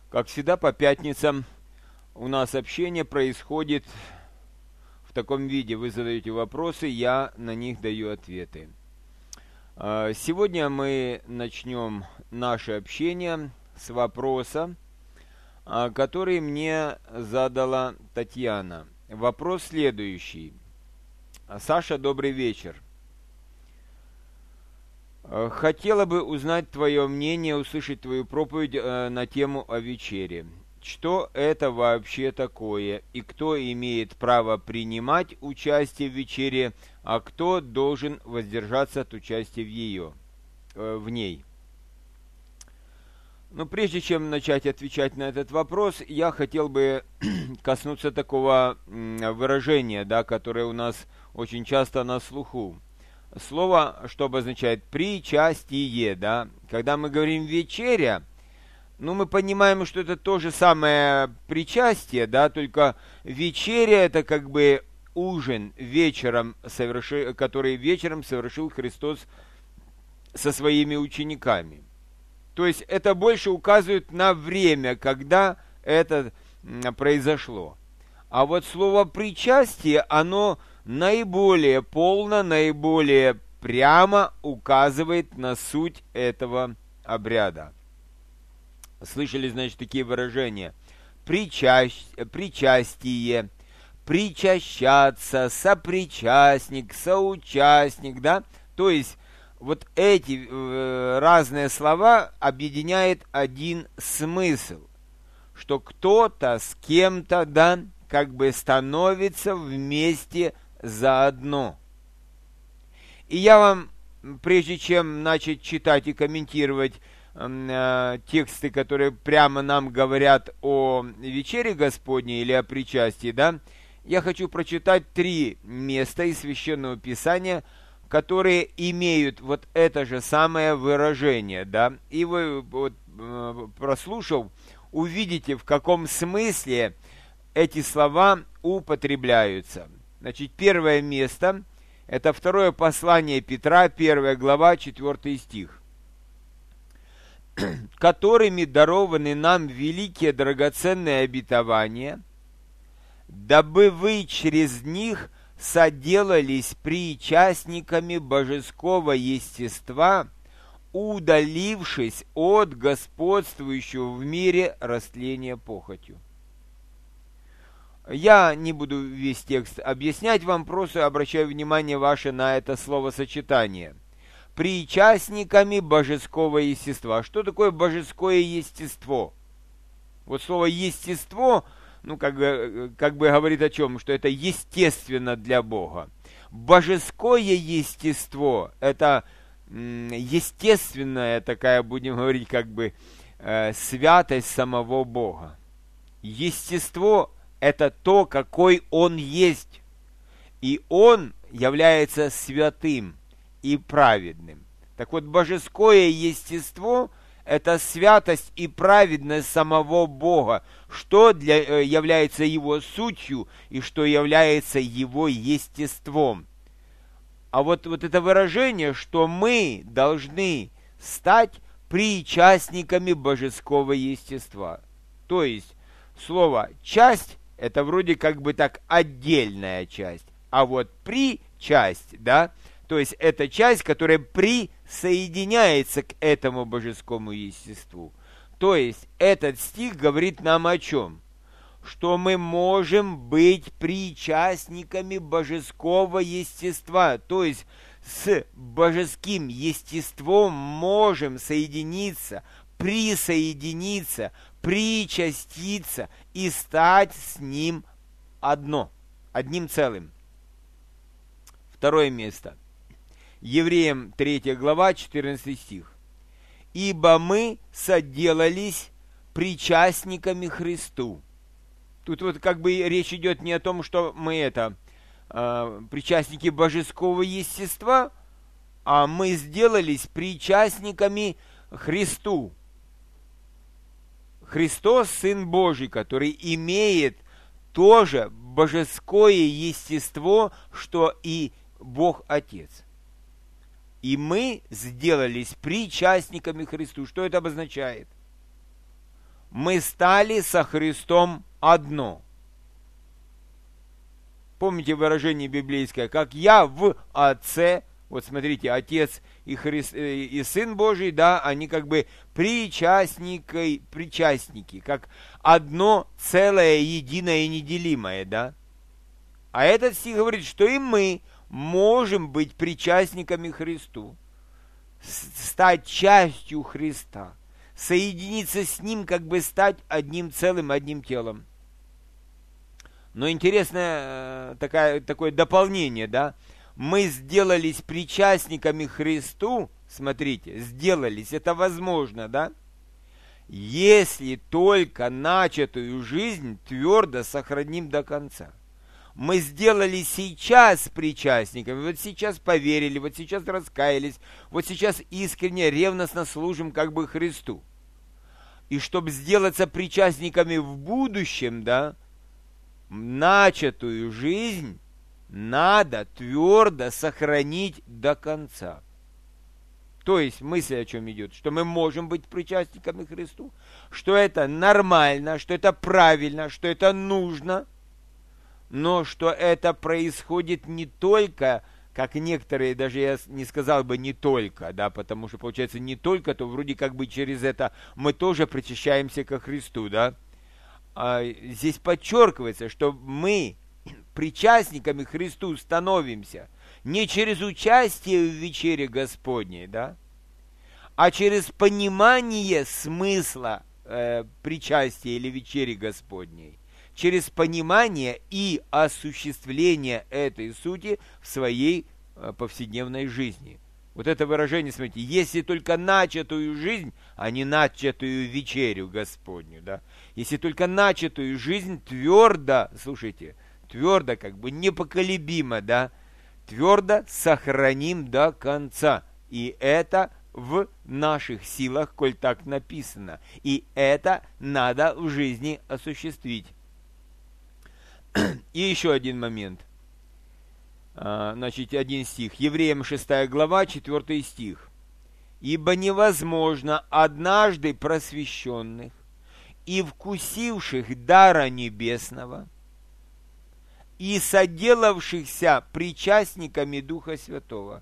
Как всегда, по пятницам у нас общение происходит в таком виде. Вы задаете вопросы, я на них даю ответы. Сегодня мы начнем наше общение с вопроса, который мне задала Татьяна. Вопрос следующий. Саша, добрый вечер. Хотела бы узнать твое мнение, услышать твою проповедь на тему о вечере. Что это вообще такое, и кто имеет право принимать участие в вечере, а кто должен воздержаться от участия в ней? Но прежде чем начать отвечать на этот вопрос, я хотел бы коснуться такого выражения, которое у нас очень часто на слуху. Слово, что обозначает причастие, Когда мы говорим вечеря, мы понимаем, что это то же самое причастие, только вечеря это как бы ужин вечером, который вечером совершил Христос со своими учениками. То есть это больше указывает на время, когда это произошло. А вот слово причастие, оно наиболее полно, наиболее прямо указывает на суть этого обряда. Слышали, значит, такие выражения? Причастие, причащаться, сопричастник, соучастник, То есть вот эти разные слова объединяет один смысл, что кто-то с кем-то, как бы становится вместе заодно. И я вам, прежде чем начать читать и комментировать тексты, которые прямо нам говорят о вечере Господней или о причастии, я хочу прочитать 3 места из Священного Писания, которые имеют вот это же самое выражение, И вы, прослушав, увидите, в каком смысле эти слова употребляются. Значит, первое место – это второе послание Петра, 1 глава, 4 стих. «Которыми дарованы нам великие драгоценные обетования, дабы вы через них соделались причастниками божеского естества, удалившись от господствующего в мире растления похотью». Я не буду весь текст объяснять вам, просто обращаю внимание ваше на это словосочетание. Причастниками божеского естества. Что такое божеское естество? Вот слово «естество», как бы говорит о чем? Что это естественно для Бога. Божеское естество – это естественная такая, будем говорить, святость самого Бога. Естество – это то, какой Он есть. И Он является святым и праведным. Так вот, божеское естество – это святость и праведность самого Бога, что является Его сутью и что является Его естеством. А вот это выражение, что мы должны стать причастниками божеского естества. То есть, слово «часть» – это вроде так отдельная часть, а вот причасть, то есть это часть, которая присоединяется к этому божескому естеству. То есть этот стих говорит нам о чем? Что мы можем быть причастниками божеского естества, то есть с божеским естеством можем соединиться, присоединиться, причаститься и стать с ним одним целым. Второе место. Евреям 3 глава, 14 стих. «Ибо мы соделались причастниками Христу». Тут речь идет не о том, что мы причастники божеского естества, а мы сделались причастниками Христу. Христос, Сын Божий, который имеет тоже божеское естество, что и Бог Отец. И мы сделались причастниками Христу. Что это обозначает? мы стали со Христом одно. Помните выражение библейское, как я в Отце, вот смотрите, Отец и Сын Божий, да, они как бы причастники, как одно целое, единое и неделимое, да. А этот стих говорит, что и мы можем быть причастниками Христу, стать частью Христа, соединиться с Ним, как бы стать одним целым, одним телом. Но интересное такое дополнение, да, мы сделались причастниками Христу, смотрите, сделались, это возможно, да, если только начатую жизнь твердо сохраним до конца. Мы сделали сейчас причастниками, вот сейчас поверили, вот сейчас раскаялись, вот сейчас искренне, ревностно служим как бы Христу. И чтобы сделаться причастниками в будущем, да, начатую жизнь надо твердо сохранить до конца. То есть мысль о чем идет? Что мы можем быть причастниками Христу, что это нормально, что это правильно, что это нужно, но что это происходит не только, как некоторые, даже я не сказал бы не только, да, потому что получается не только, то вроде как бы через это мы тоже причащаемся ко Христу, да. А здесь подчеркивается, что мы причастниками Христу становимся не через участие в вечере Господней, да, а через понимание смысла причастия или вечери Господней, через понимание и осуществление этой сути в своей повседневной жизни. Вот это выражение, смотрите, если только начатую жизнь, а не начатую вечерю Господню, да, если только начатую жизнь твердо, слушайте, твердо, как бы непоколебимо, да, твердо сохраним до конца. И это в наших силах, коль так написано. И это надо в жизни осуществить. И еще один момент. Значит, один стих. Евреям 6 глава, 4 стих. «Ибо невозможно однажды просвещенных и вкусивших дара небесного и соделавшихся причастниками Духа Святого».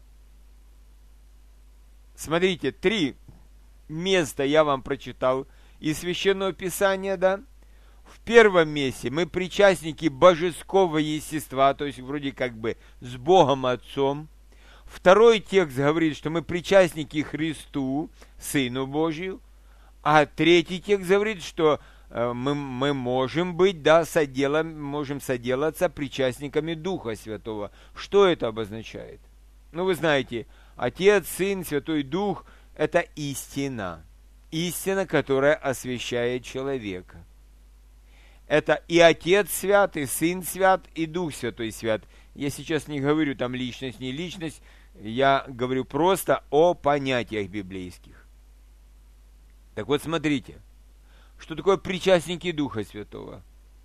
Смотрите, 3 места я вам прочитал из Священного Писания, да? В первом месте мы причастники божеского естества, то есть вроде как бы с Богом Отцом. Второй текст говорит, что мы причастники Христу, Сыну Божию. А третий текст говорит, что мы можем быть, да, можем соделаться причастниками Духа Святого. Что это обозначает? Ну, вы знаете, Отец, Сын, Святой Дух – это истина. Истина, которая освящает человека. Это и Отец свят, и Сын свят, и Дух Святой свят. Я сейчас не говорю там личность, не личность, я говорю просто о понятиях библейских. Так вот, смотрите, что такое причастники Духа Святого?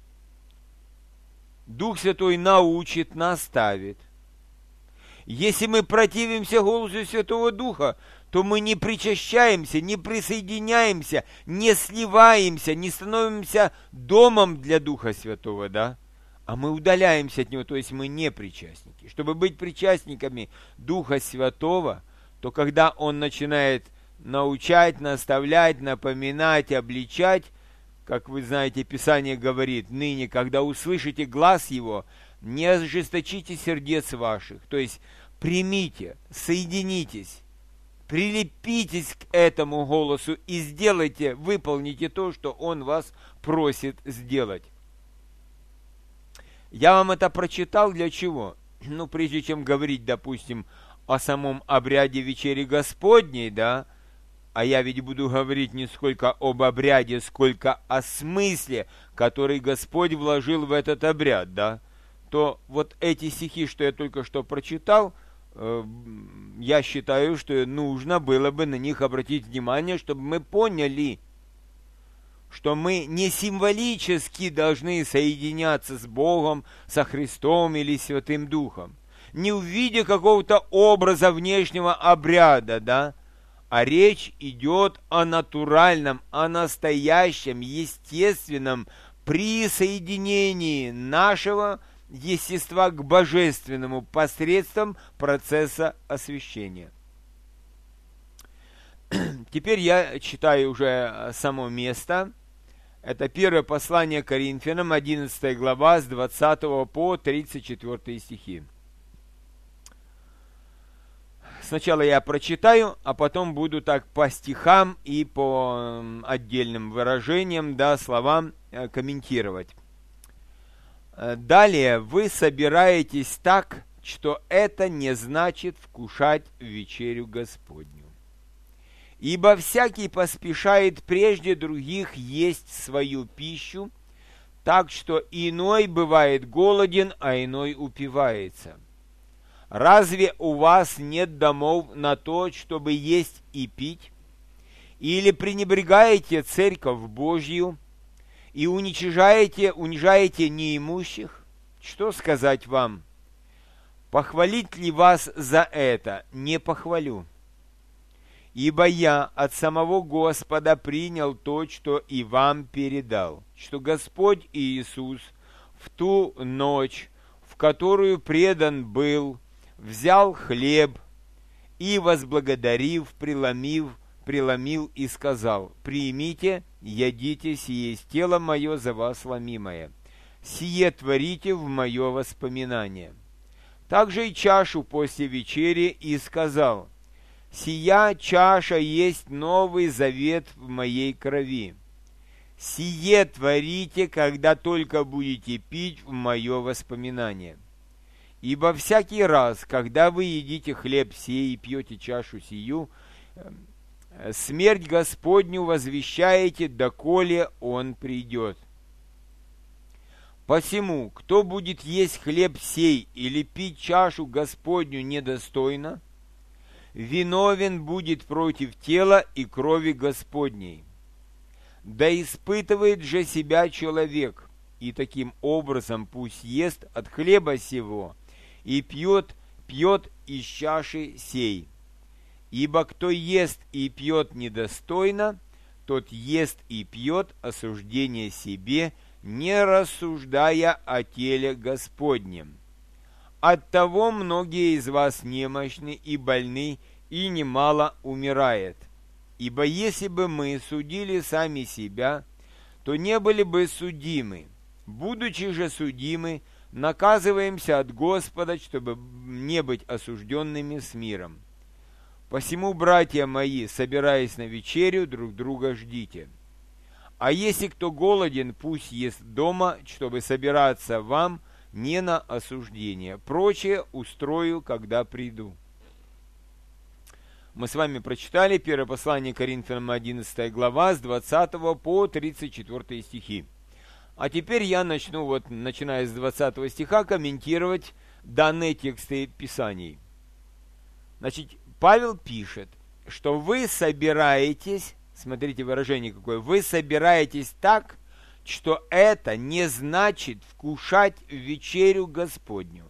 Дух Святой научит, наставит. Если мы противимся голосу Святого Духа, то мы не причащаемся, не присоединяемся, не сливаемся, не становимся домом для Духа Святого, да? А мы удаляемся от Него, то есть мы не причастники. Чтобы быть причастниками Духа Святого, то когда Он начинает научать, наставлять, напоминать, обличать, как вы знаете, Писание говорит, ныне, когда услышите глас Его, не ожесточите сердец ваших, то есть примите, соединитесь, прилепитесь к этому голосу и сделайте, выполните то, что Он вас просит сделать. Я вам это прочитал для чего? Ну, прежде чем говорить, допустим, о самом обряде вечери Господней, да, а я ведь буду говорить не сколько об обряде, сколько о смысле, который Господь вложил в этот обряд, да, то вот эти стихи, что я только что прочитал, я считаю, что нужно было бы на них обратить внимание, чтобы мы поняли, что мы не символически должны соединяться с Богом, со Христом или Святым Духом, не в виде какого-то образа внешнего обряда, да, а речь идет о натуральном, о настоящем, естественном присоединении нашего естества к божественному посредством процесса освящения. Теперь я читаю уже само место. Это первое послание Коринфянам, 11 глава, с 20 по 34 стихи. Сначала я прочитаю, а потом буду так по стихам и по отдельным выражениям, да, словам комментировать. Далее вы собираетесь так, что это не значит вкушать вечерю Господню. Ибо всякий поспешает прежде других есть свою пищу, так что иной бывает голоден, а иной упивается. Разве у вас нет домов на то, чтобы есть и пить? Или пренебрегаете церковь Божью и уничижаете неимущих? Что сказать вам? Похвалить ли вас за это? Не похвалю. Ибо я от самого Господа принял то, что и вам передал, что Господь Иисус в ту ночь, в которую предан был, взял хлеб и, возблагодарив, преломил и сказал: «Примите, ядите, сие есть тело мое за вас ломимое, сие творите в мое воспоминание». Также и чашу после вечери и сказал: «Сия чаша есть новый завет в моей крови. Сие творите, когда только будете пить в мое воспоминание. Ибо всякий раз, когда вы едите хлеб сей и пьете чашу сию, смерть Господню возвещаете, доколе Он придет. Посему, кто будет есть хлеб сей или пить чашу Господню недостойно, виновен будет против тела и крови Господней. Да испытывает же себя человек, и таким образом пусть ест от хлеба сего и пьет из чаши сей. Ибо кто ест и пьет недостойно, тот ест и пьет осуждение себе, не рассуждая о теле Господнем. Оттого многие из вас немощны и больны, и немало умирает. Ибо если бы мы судили сами себя, то не были бы судимы. Будучи же судимы, наказываемся от Господа, чтобы не быть осужденными с миром. Посему, братья мои, собираясь на вечерю, друг друга ждите. А если кто голоден, пусть ест дома, чтобы собираться вам не на осуждение. Прочее устрою, когда приду». Мы с вами прочитали первое послание Коринфянам, 11 глава, с 20 по 34 стихи. А теперь я начну, начиная с 20 стиха, комментировать данные тексты Писаний. Значит, Павел пишет, что вы собираетесь, смотрите выражение какое, вы собираетесь так, что это не значит вкушать вечерю Господню.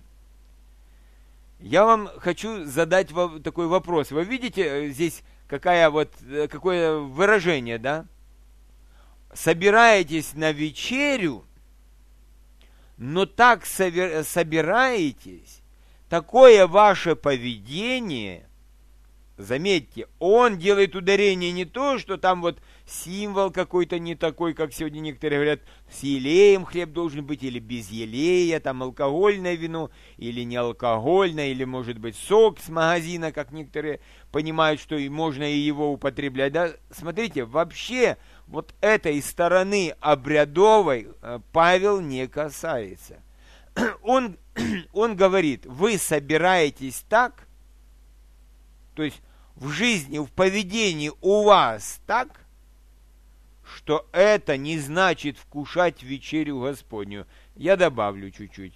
Я вам хочу задать такой вопрос. Вы видите здесь какое выражение, да? Собираетесь на вечерю, но так собираетесь, такое ваше поведение, заметьте, он делает ударение не то, что там символ какой-то не такой, как сегодня некоторые говорят, с елеем хлеб должен быть, или без елея, там алкогольное вино, или не алкогольное, или может быть сок с магазина, как некоторые понимают, что и можно и его употреблять. Да? Смотрите, вообще этой стороны обрядовой Павел не касается. Он говорит, вы собираетесь так, то есть в жизни, в поведении у вас так, что это не значит вкушать вечерю Господню. Я добавлю чуть-чуть.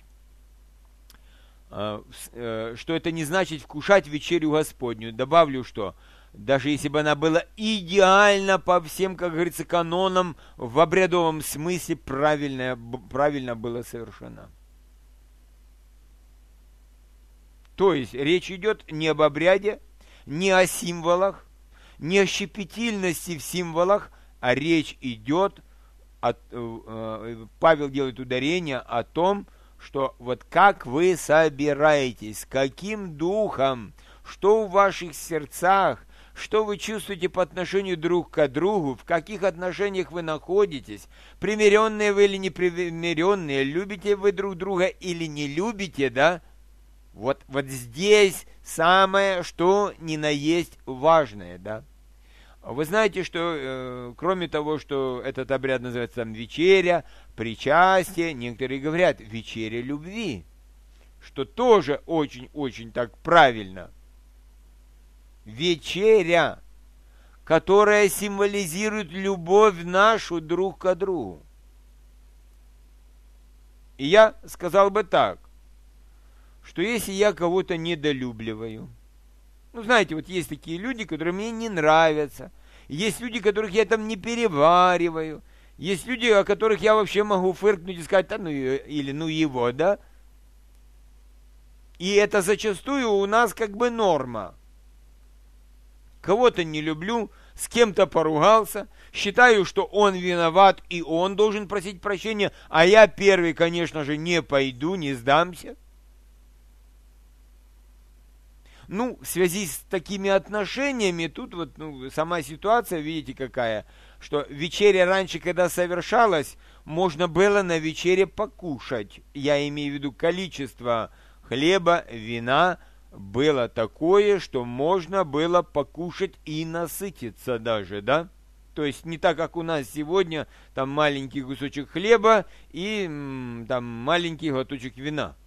Что это не значит вкушать вечерю Господню. Добавлю, что даже если бы она была идеально по всем, как говорится, канонам, в обрядовом смысле правильно была совершена. То есть речь идет не об обряде, не о символах, не о щепетильности в символах, а речь идет, Павел делает ударение о том, что вот как вы собираетесь, с каким духом, что в ваших сердцах, что вы чувствуете по отношению друг к другу, в каких отношениях вы находитесь, примиренные вы или непримиренные, любите вы друг друга или не любите, да? Вот здесь самое, что ни на есть важное, да? Вы знаете, что кроме того, что этот обряд называется там вечеря, причастие, некоторые говорят вечеря любви, что тоже очень-очень так правильно. Вечеря, которая символизирует любовь нашу друг к другу. И я сказал бы так, что если я кого-то недолюбливаю, знаете, вот есть такие люди, которые мне не нравятся, есть люди, которых я там не перевариваю, есть люди, о которых я вообще могу фыркнуть и сказать, или его, да? И это зачастую у нас как бы норма. Кого-то не люблю, с кем-то поругался, считаю, что он виноват, и он должен просить прощения, а я первый, конечно же, не пойду, не сдамся. В связи с такими отношениями, тут сама ситуация, видите, какая, что вечеря раньше, когда совершалась, можно было на вечере покушать. Я имею в виду количество хлеба, вина было такое, что можно было покушать и насытиться даже, да? То есть не так, как у нас сегодня, там маленький кусочек хлеба и там маленький глоточек вина.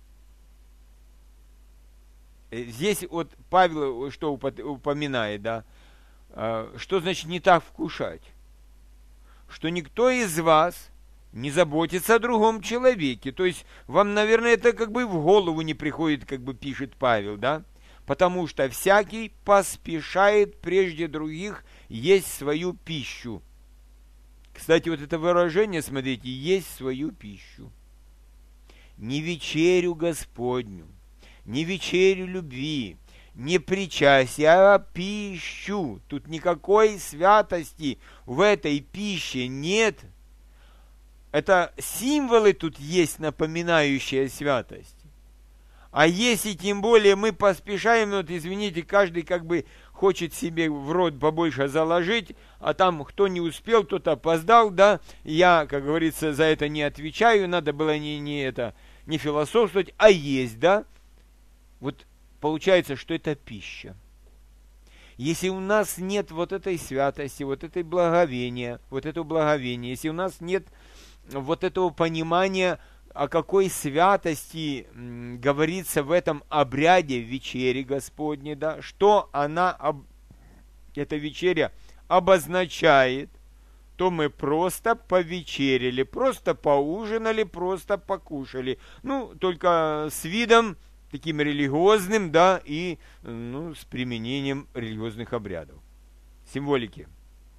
Здесь вот Павел что упоминает, да? Что значит не так вкушать? Что никто из вас не заботится о другом человеке. То есть вам, наверное, это как бы в голову не приходит, как бы пишет Павел, да? Потому что всякий поспешает прежде других есть свою пищу. Кстати, вот это выражение, смотрите, есть свою пищу. Не вечерю Господню, не вечерю любви, не причастие, а пищу. Тут никакой святости в этой пище нет. Это символы тут есть, напоминающие святость. А если тем более мы поспешаем, извините, каждый как бы хочет себе в рот побольше заложить, а там кто не успел, тот опоздал, да, я, как говорится, за это не отвечаю, надо было не философствовать, а есть, да. Вот получается, что это пища. Если у нас нет вот этой святости, вот этого благовения, если у нас нет вот этого понимания, о какой святости говорится в этом обряде вечери Господней, да, что эта вечеря обозначает, то мы просто повечерили, просто поужинали, просто покушали. Только с видом таким религиозным, да, и с применением религиозных обрядов, символики.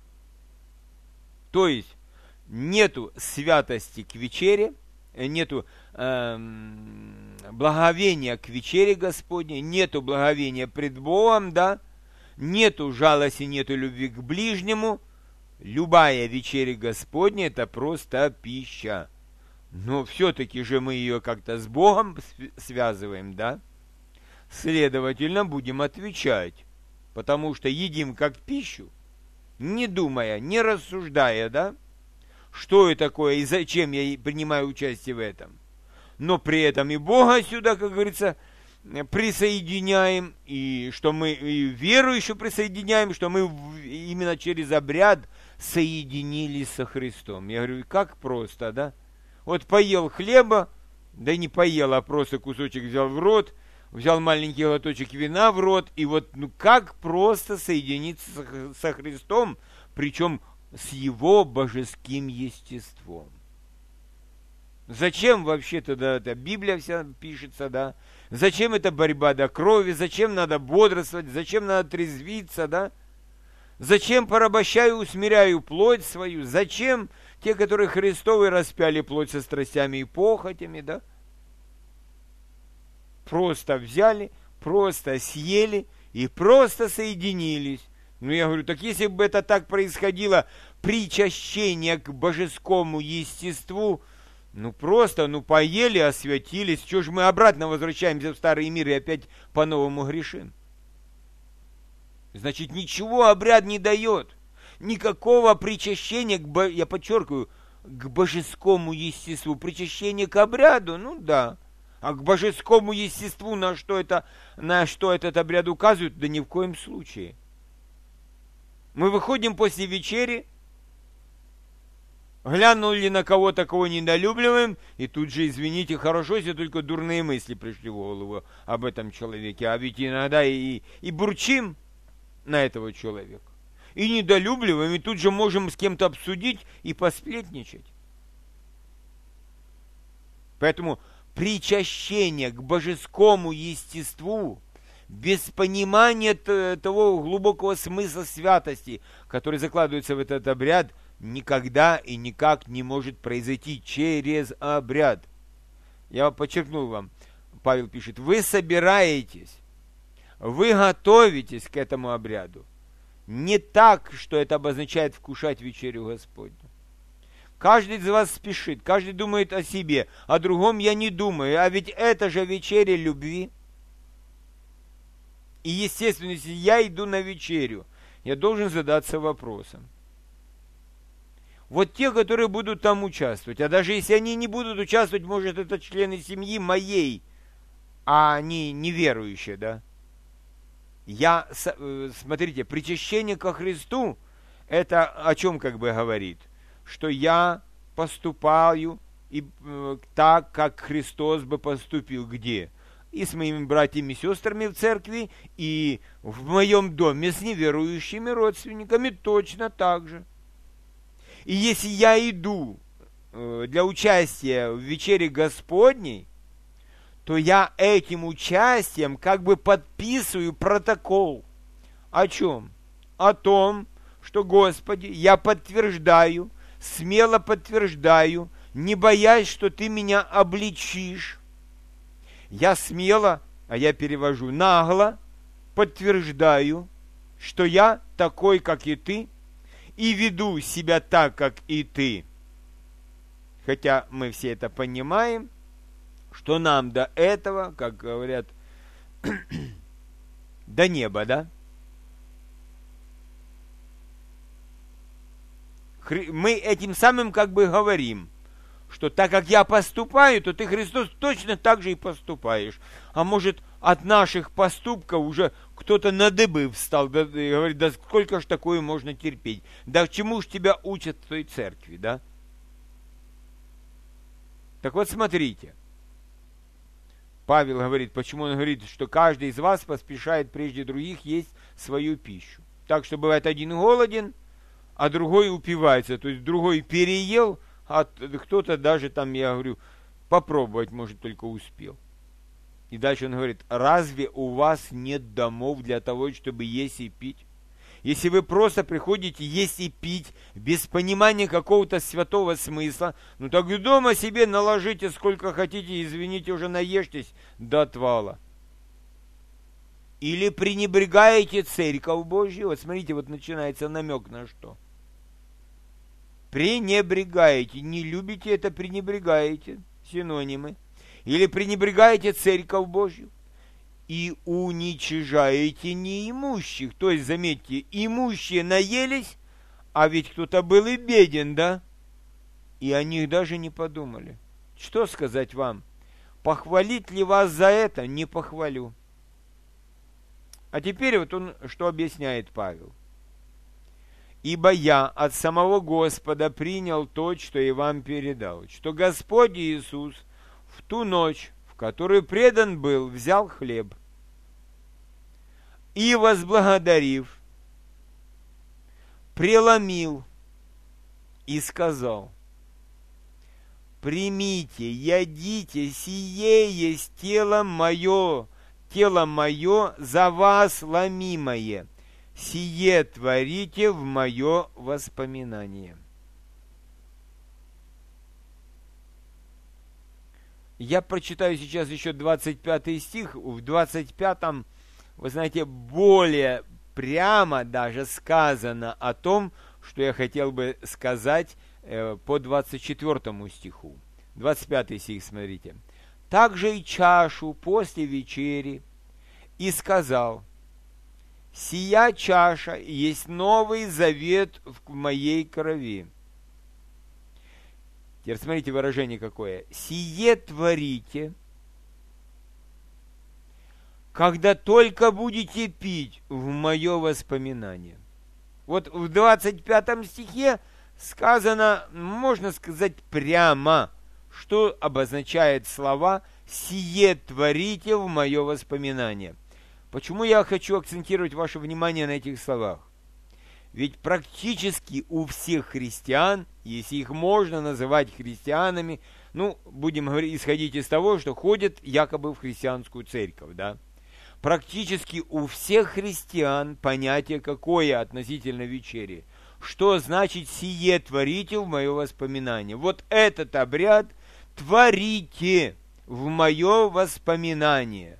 То есть нету святости к вечере, нету благовения к вечере Господней, нету благовения пред Богом, да, нету жалости, нету любви к ближнему. Любая вечеря Господня – это просто пища. Но все-таки же мы ее как-то с Богом связываем, да? Следовательно, будем отвечать, потому что едим как пищу, не думая, не рассуждая, да? Что это такое и зачем я принимаю участие в этом. Но при этом и Бога сюда, как говорится, присоединяем, и что мы и веру еще присоединяем, что мы именно через обряд соединились со Христом. Я говорю, как просто, да? Вот поел хлеба, да не поел, а просто кусочек взял в рот, взял маленький глоточек вина в рот, и вот как просто соединиться со Христом, причем с Его божеским естеством. Зачем вообще тогда эта Библия вся пишется, да? Зачем эта борьба до крови? Зачем надо бодрствовать? Зачем надо трезвиться, да? Зачем порабощаю, усмиряю плоть свою? Зачем те, которые Христовы распяли плоть со страстями и похотями, да? Просто взяли, просто съели и просто соединились. Ну, я говорю, так если бы это так происходило, причащение к божескому естеству, ну, просто, ну, поели, освятились, что же мы обратно возвращаемся в старый мир и опять по-новому грешим? Значит, ничего обряд не дает. Никакого причащения, я подчеркиваю, к божескому естеству. Причащение к обряду, ну да. А к божескому естеству на что этот обряд указывает? Да ни в коем случае. Мы выходим после вечери, глянули на кого-то, кого недолюбливаем, и тут же, извините, хорошо, если только дурные мысли пришли в голову об этом человеке. А ведь иногда и бурчим на этого человека. И недолюбливаем, и тут же можем с кем-то обсудить и посплетничать. Поэтому причащение к божескому естеству без понимания того глубокого смысла святости, который закладывается в этот обряд, никогда и никак не может произойти через обряд. Я подчеркнул вам, Павел пишет, вы собираетесь, вы готовитесь к этому обряду. Не так, что это обозначает вкушать вечерю Господню. Каждый из вас спешит, каждый думает о себе, о другом я не думаю, а ведь это же вечеря любви. И естественно, если я иду на вечерю, я должен задаться вопросом. Вот те, которые будут там участвовать, а даже если они не будут участвовать, может, это члены семьи моей, а они неверующие, да? Смотрите, причащение ко Христу, это о чем как бы говорит? Что я поступаю так, как Христос бы поступил где? И с моими братьями и сестрами в церкви, и в моем доме с неверующими родственниками точно так же. И если я иду для участия в вечере Господней, то я этим участием как бы подписываю протокол. О чем? О том, что, Господи, я подтверждаю, смело подтверждаю, не боясь, что Ты меня обличишь. Я смело, а я перевожу нагло, подтверждаю, что я такой, как и Ты, и веду себя так, как и Ты. Хотя мы все это понимаем, что нам до этого, как говорят, до неба, да? Мы этим самым как бы говорим, что так как я поступаю, то ты, Христос, точно так же и поступаешь. А может, от наших поступков уже кто-то на дыбы встал, да, и говорит, да сколько ж такое можно терпеть? Да чему ж тебя учат в той церкви, да? Так вот, смотрите. Павел говорит, почему он говорит, что каждый из вас поспешает прежде других есть свою пищу. Так что бывает один голоден, а другой упивается. То есть другой переел, а кто-то даже там, я говорю, попробовать, может, только успел. И дальше он говорит, разве у вас нет домов для того, чтобы есть и пить? Если вы просто приходите есть и пить без понимания какого-то святого смысла, ну так и дома себе наложите сколько хотите, извините, уже наешьтесь до отвала. Или пренебрегаете церковь Божью. Вот смотрите, вот начинается намек на что. Пренебрегаете, не любите это, пренебрегаете, синонимы. Или пренебрегаете церковь Божью. И уничижаете неимущих. То есть, заметьте, имущие наелись, а ведь кто-то был и беден, да? И о них даже не подумали. Что сказать вам? Похвалить ли вас за это? Не похвалю. А теперь вот он, что объясняет Павел. Ибо я от самого Господа принял то, что и вам передал, что Господь Иисус в ту ночь, в которую предан был, взял хлеб и, возблагодарив, преломил и сказал: примите, ядите, сие есть тело мое за вас ломимое, сие творите в мое воспоминание. Я прочитаю сейчас еще 25 стих. В 25-м, вы знаете, более прямо даже сказано о том, что я хотел бы сказать по 24 стиху. 25 стих, смотрите. «Также и чашу после вечери, и сказал: сия чаша есть новый завет в моей крови». Теперь смотрите выражение какое. «Сие творите, когда только будете пить в мое воспоминание». Вот в 25 стихе сказано, можно сказать прямо, что обозначает слова «сие творите в мое воспоминание». Почему я хочу акцентировать ваше внимание на этих словах? Ведь практически у всех христиан, если их можно называть христианами, будем исходить из того, что ходят якобы в христианскую церковь, да? Практически у всех христиан понятие какое относительно вечери. Что значит «сие творите в мое воспоминание»? Вот этот обряд творите в мое воспоминание.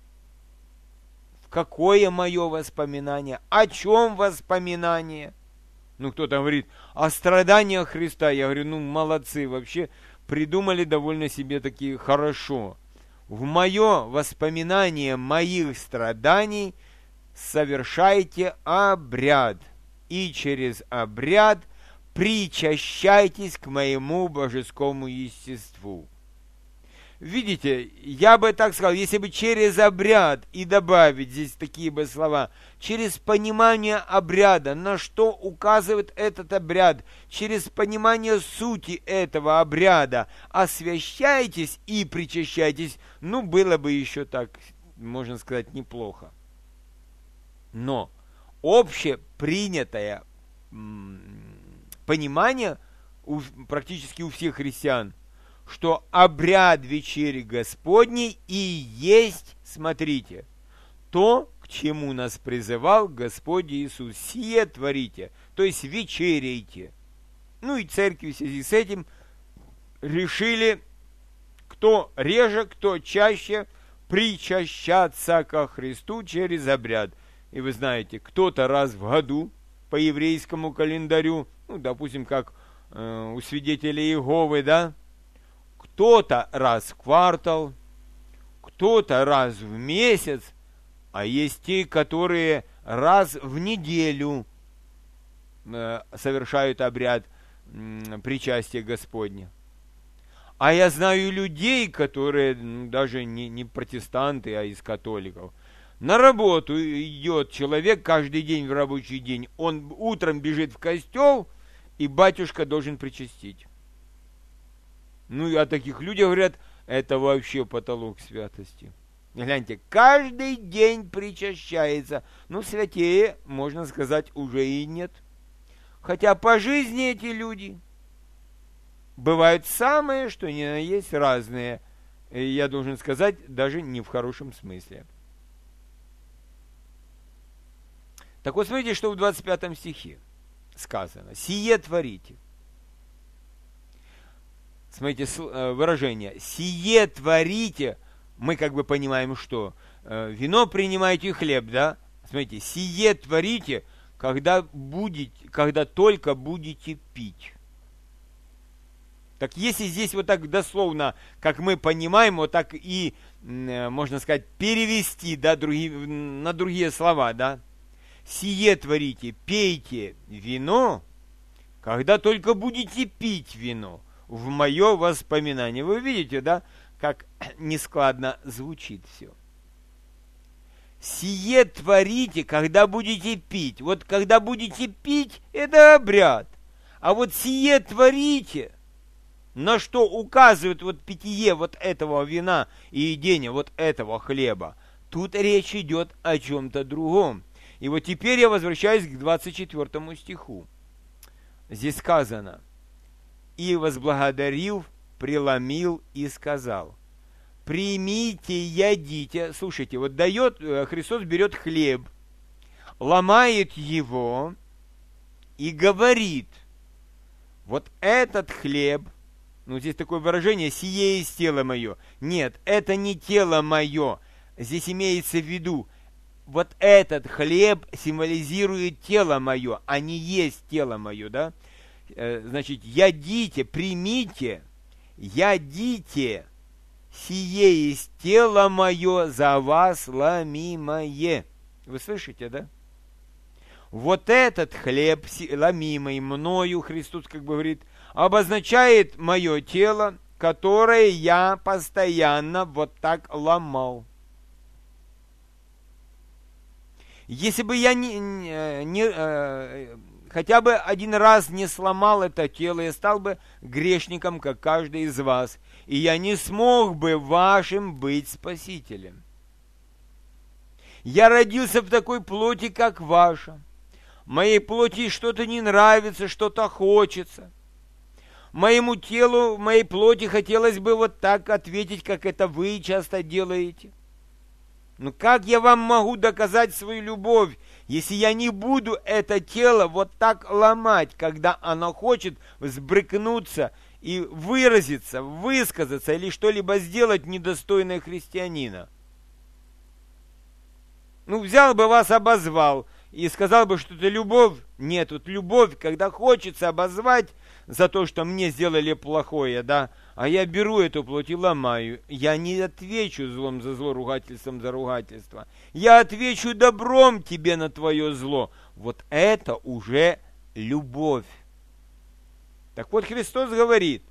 В какое мое воспоминание? О чем воспоминание? Кто-то говорит о страданиях Христа. Я говорю, молодцы, вообще придумали довольно себе такие хорошо. В мое воспоминание моих страданий совершайте обряд, и через обряд причащайтесь к моему божескому естеству. Видите, я бы так сказал, если бы через обряд и добавить здесь такие бы слова, через понимание обряда, на что указывает этот обряд, через понимание сути этого обряда, освящайтесь и причащайтесь, было бы еще так, можно сказать, неплохо. Но общепринятое понимание практически у всех христиан, что обряд вечери Господней и есть, смотрите, то, к чему нас призывал Господь Иисус. Сие творите, то есть вечеряйте. И церкви в связи с этим решили, кто реже, кто чаще, причащаться ко Христу через обряд. И вы знаете, кто-то раз в году по еврейскому календарю, допустим, как у свидетелей Иеговы, да, кто-то раз в квартал, кто-то раз в месяц, а есть те, которые раз в неделю совершают обряд причастия Господня. А я знаю людей, которые даже не протестанты, а из католиков. На работу идет человек каждый день в рабочий день, он утром бежит в костел, и батюшка должен причастить. О таких людях говорят, это вообще потолок святости. Гляньте, каждый день причащается. Святее, можно сказать, уже и нет. Хотя по жизни эти люди бывают самые, что ни на есть, разные. И я должен сказать, даже не в хорошем смысле. Так вот, смотрите, что в 25 стихе сказано. «Сие творите». Смотрите, выражение «сие творите», мы как бы понимаем, что вино принимаете и хлеб, да? Смотрите, «сие творите, когда только будете пить». Так если здесь вот так дословно, как мы понимаем, вот так и, можно сказать, перевести, да, на другие слова, да? «Сие творите, пейте вино, когда только будете пить вино, в мое воспоминание». Вы видите, да, как нескладно звучит все. «Сие творите, когда будете пить». Вот когда будете пить, это обряд. А вот «сие творите», на что указывает вот питье вот этого вина и едение вот этого хлеба, тут речь идет о чем-то другом. И вот теперь я возвращаюсь к 24 стиху. Здесь сказано: «И возблагодарил, преломил и сказал: примите, ядите». Слушайте, вот Христос берет хлеб, ломает его и говорит: вот этот хлеб, здесь такое выражение «сие есть тело мое». Нет, это не тело мое. Здесь имеется в виду вот этот хлеб символизирует тело мое, а не есть тело мое, да? Значит, ядите, примите, ядите, сие есть тело мое за вас ломимое. Вы слышите, да? Вот этот хлеб, ломимый мною, Христос как бы говорит, обозначает мое тело, которое я постоянно вот так ломал. Если бы я хотя бы один раз не сломал это тело, я стал бы грешником, как каждый из вас, и я не смог бы вашим быть спасителем. Я родился в такой плоти, как ваша. Моей плоти что-то не нравится, что-то хочется. Моему телу, моей плоти хотелось бы вот так ответить, как это вы часто делаете. Но как я вам могу доказать свою любовь, если я не буду это тело вот так ломать, когда оно хочет взбрыкнуться и выразиться, высказаться или что-либо сделать недостойное христианина? Ну, взял бы вас, обозвал и сказал бы, что это любовь. Нет, вот любовь, когда хочется обозвать за то, что мне сделали плохое, да, а я беру эту плоть и ломаю. Я не отвечу злом за зло, ругательством за ругательство. Я отвечу добром тебе на твое зло. Вот это уже любовь. Так вот, Христос говорит,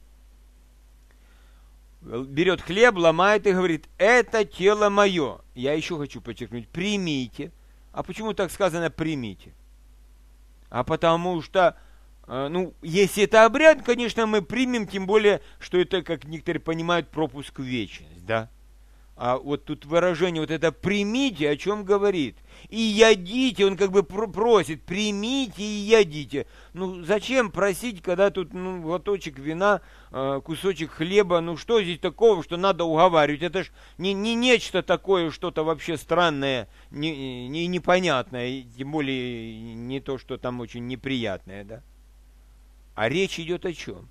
берет хлеб, ломает и говорит, это тело мое. Я еще хочу подчеркнуть, примите. А почему так сказано примите? А потому что, если это обряд, конечно, мы примем, тем более, что это, как некоторые понимают, пропуск в вечность, да? А вот тут выражение, вот это примите, о чем говорит? И ядите, он как бы просит, примите и ядите. Ну, зачем просить, когда тут, глоточек вина, кусочек хлеба, что здесь такого, что надо уговаривать? Это ж не нечто такое, что-то вообще странное, непонятное, тем более не то, что там очень неприятное, да? А речь идет о чем?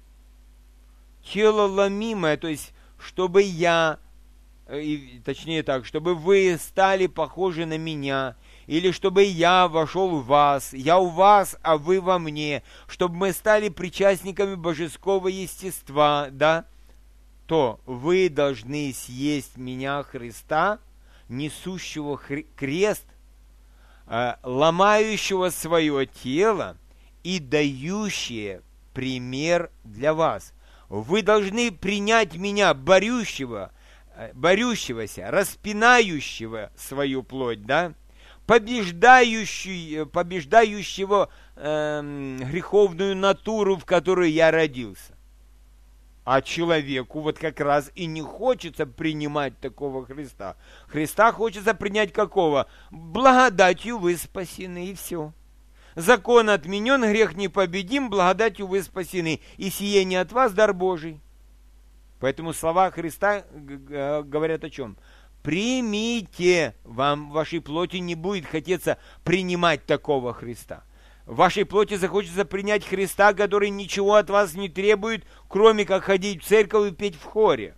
Тело ломимое, то есть, чтобы я... точнее так, чтобы вы стали похожи на меня, или чтобы я вошел в вас, я у вас, а вы во мне, чтобы мы стали причастниками божеского естества, да, то вы должны съесть меня, Христа, несущего крест, ломающего свое тело и дающее пример для вас. Вы должны принять меня, борющегося, распинающего свою плоть, да, побеждающего греховную натуру, в которой я родился. А человеку вот как раз и не хочется принимать такого Христа. Христа хочется принять какого? Благодатью вы спасены, и все. Закон отменен, грех непобедим, благодатью вы спасены, и сие не от вас дар Божий. Поэтому слова Христа говорят о чем? Примите, вам в вашей плоти не будет хотеться принимать такого Христа. В вашей плоти захочется принять Христа, который ничего от вас не требует, кроме как ходить в церковь и петь в хоре.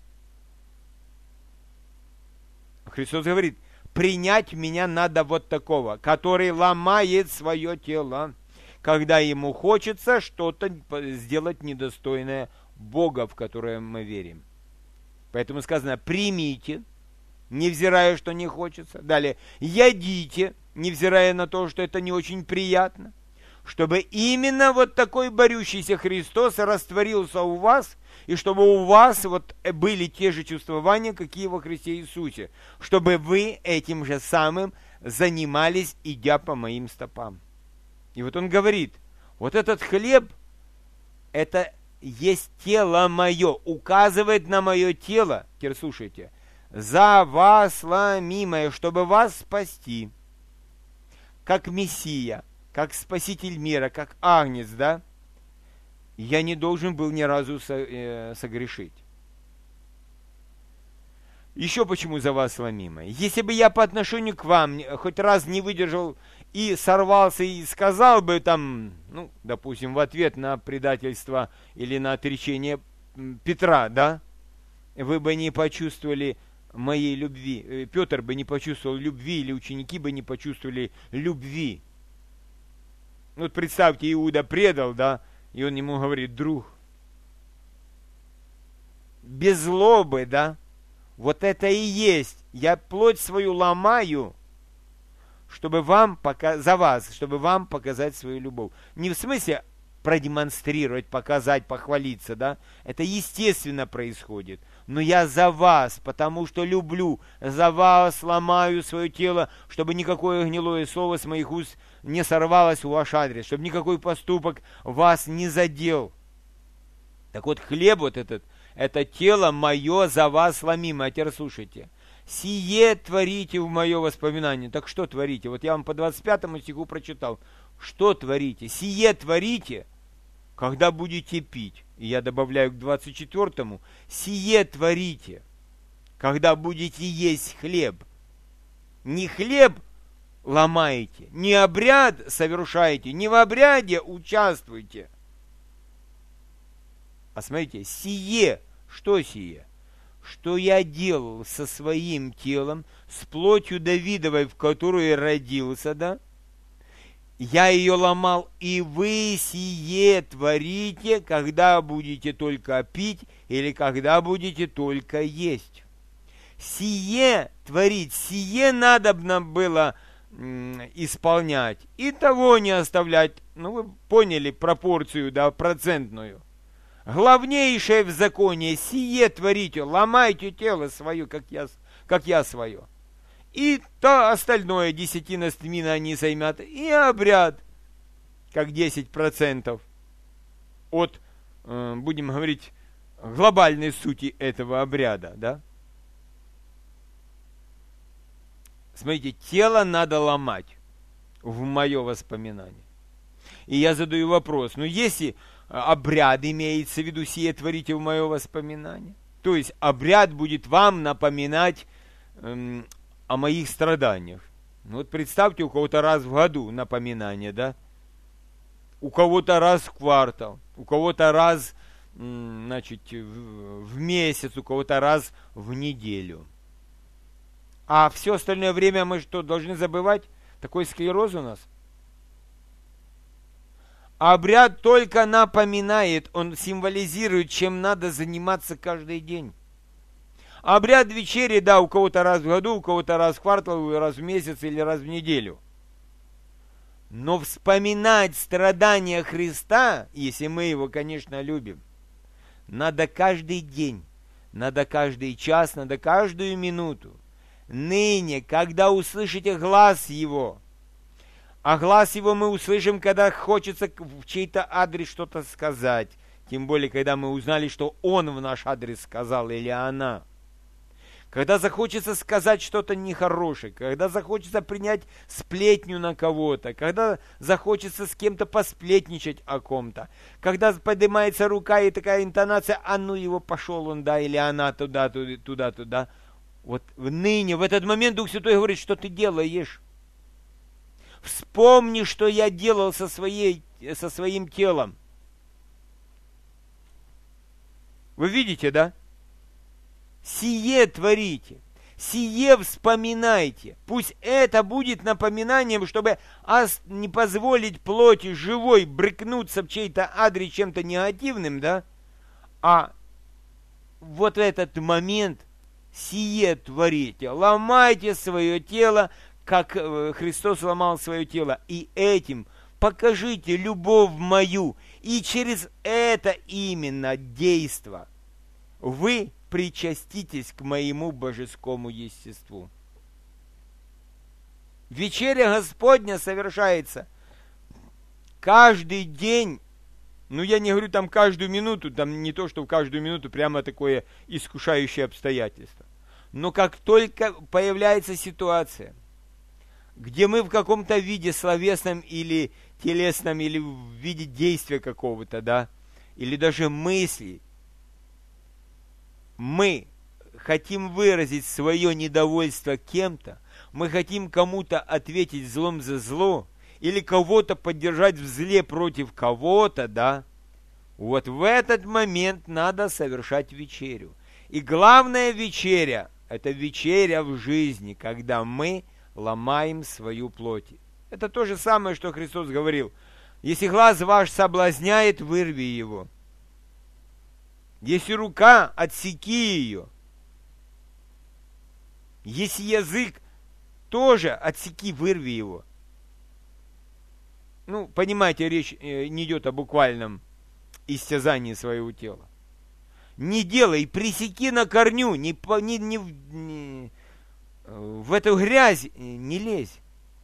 Христос говорит, принять меня надо вот такого, который ломает свое тело, когда ему хочется что-то сделать недостойное Бога, в которое мы верим. Поэтому сказано, примите, невзирая, что не хочется. Далее, ядите, невзирая на то, что это не очень приятно. Чтобы именно вот такой борющийся Христос растворился у вас, и чтобы у вас вот были те же чувствования, какие во Христе Иисусе. Чтобы вы этим же самым занимались, идя по моим стопам. И вот он говорит, вот этот хлеб, это есть тело мое, указывает на мое тело, теперь слушайте, за вас ломимое, чтобы вас спасти, как Мессия, как Спаситель мира, как Агнец, да? Я не должен был ни разу согрешить. Еще почему за вас ломимое? Если бы я по отношению к вам хоть раз не выдержал и сорвался и сказал бы там, допустим, в ответ на предательство или на отречение Петра, да, вы бы не почувствовали моей любви, Петр бы не почувствовал любви, или ученики бы не почувствовали любви. Вот представьте, Иуда предал, да, и он ему говорит: друг, без злобы, да, вот это и есть. Я плоть свою ломаю, чтобы вам за вас, чтобы вам показать свою любовь. Не в смысле продемонстрировать, показать, похвалиться, да, это естественно происходит. Но я за вас, потому что люблю, за вас ломаю свое тело, чтобы никакое гнилое слово с моих уст не сорвалось в ваш адрес, чтобы никакой поступок вас не задел. Так вот, хлеб вот этот, это тело мое за вас ломимое. А теперь слушайте. Сие творите в мое воспоминание. Так что творите? Вот я вам по 25 стиху прочитал. Что творите? Сие творите, когда будете пить. И я добавляю к 24-му. Сие творите, когда будете есть хлеб. Не хлеб ломаете, не обряд совершаете, не в обряде участвуйте. А смотрите, сие, что сие? Что я делал со своим телом, с плотью Давидовой, в которой родился, да? Я ее ломал, и вы сие творите, когда будете только пить или когда будете только есть. Сие творить, сие надобно было исполнять, и того не оставлять. Ну, вы поняли пропорцию, да, процентную. Главнейшее в законе, сие творите, ломайте тело свое, как я свое. И то остальное, десятина стмина они займят, и обряд, как 10% от, будем говорить, глобальной сути этого обряда, да? Смотрите, тело надо ломать в мое воспоминание. И я задаю вопрос, ну если обряд имеется в виду, сие творите в мое воспоминание, то есть обряд будет вам напоминать о моих страданиях. Ну вот представьте, у кого-то раз в году напоминание, да? У кого-то раз в квартал, у кого-то раз, значит, в месяц, у кого-то раз в неделю. А все остальное время мы что, должны забывать? Такой склероз у нас. Обряд только напоминает, он символизирует, чем надо заниматься каждый день. Обряд вечери, да, у кого-то раз в году, у кого-то раз в квартал, раз в месяц или раз в неделю. Но вспоминать страдания Христа, если мы его, конечно, любим, надо каждый день, надо каждый час, надо каждую минуту. Ныне, когда услышите глаз его, а глаз его мы услышим, когда хочется в чей-то адрес что-то сказать, тем более, когда мы узнали, что он в наш адрес сказал или она. Когда захочется сказать что-то нехорошее, когда захочется принять сплетню на кого-то, когда захочется с кем-то посплетничать о ком-то, когда поднимается рука и такая интонация, а ну его пошел он, да, или она туда. Вот ныне, в этот момент Дух Святой говорит, что ты делаешь. Вспомни, что я делал со своим телом. Вы видите, да? Сие творите, сие вспоминайте. Пусть это будет напоминанием, чтобы не позволить плоти живой брыкнуться в чей-то адрес чем-то негативным, да? А вот в этот момент сие творите, ломайте свое тело, как Христос ломал свое тело, и этим покажите любовь мою, и через это именно действо вы причаститесь к моему божескому естеству. Вечеря Господня совершается каждый день. Ну, я не говорю там каждую минуту, там не то, что в каждую минуту прямо такое искушающее обстоятельство. Но как только появляется ситуация, где мы в каком-то виде словесном или телесном, или в виде действия какого-то, да, или даже мысли, мы хотим выразить свое недовольство кем-то, мы хотим кому-то ответить злом за зло, или кого-то поддержать в зле против кого-то, да, вот в этот момент надо совершать вечерю. И главная вечеря Это вечеря в жизни, когда мы ломаем свою плоть. Это то же самое, что Христос говорил. Если глаз ваш соблазняет, вырви его. Если рука, отсеки ее. Если язык, тоже отсеки, вырви его. Ну, понимаете, речь не идет о буквальном истязании своего тела. Не делай, пресеки на корню, в эту грязь не лезь.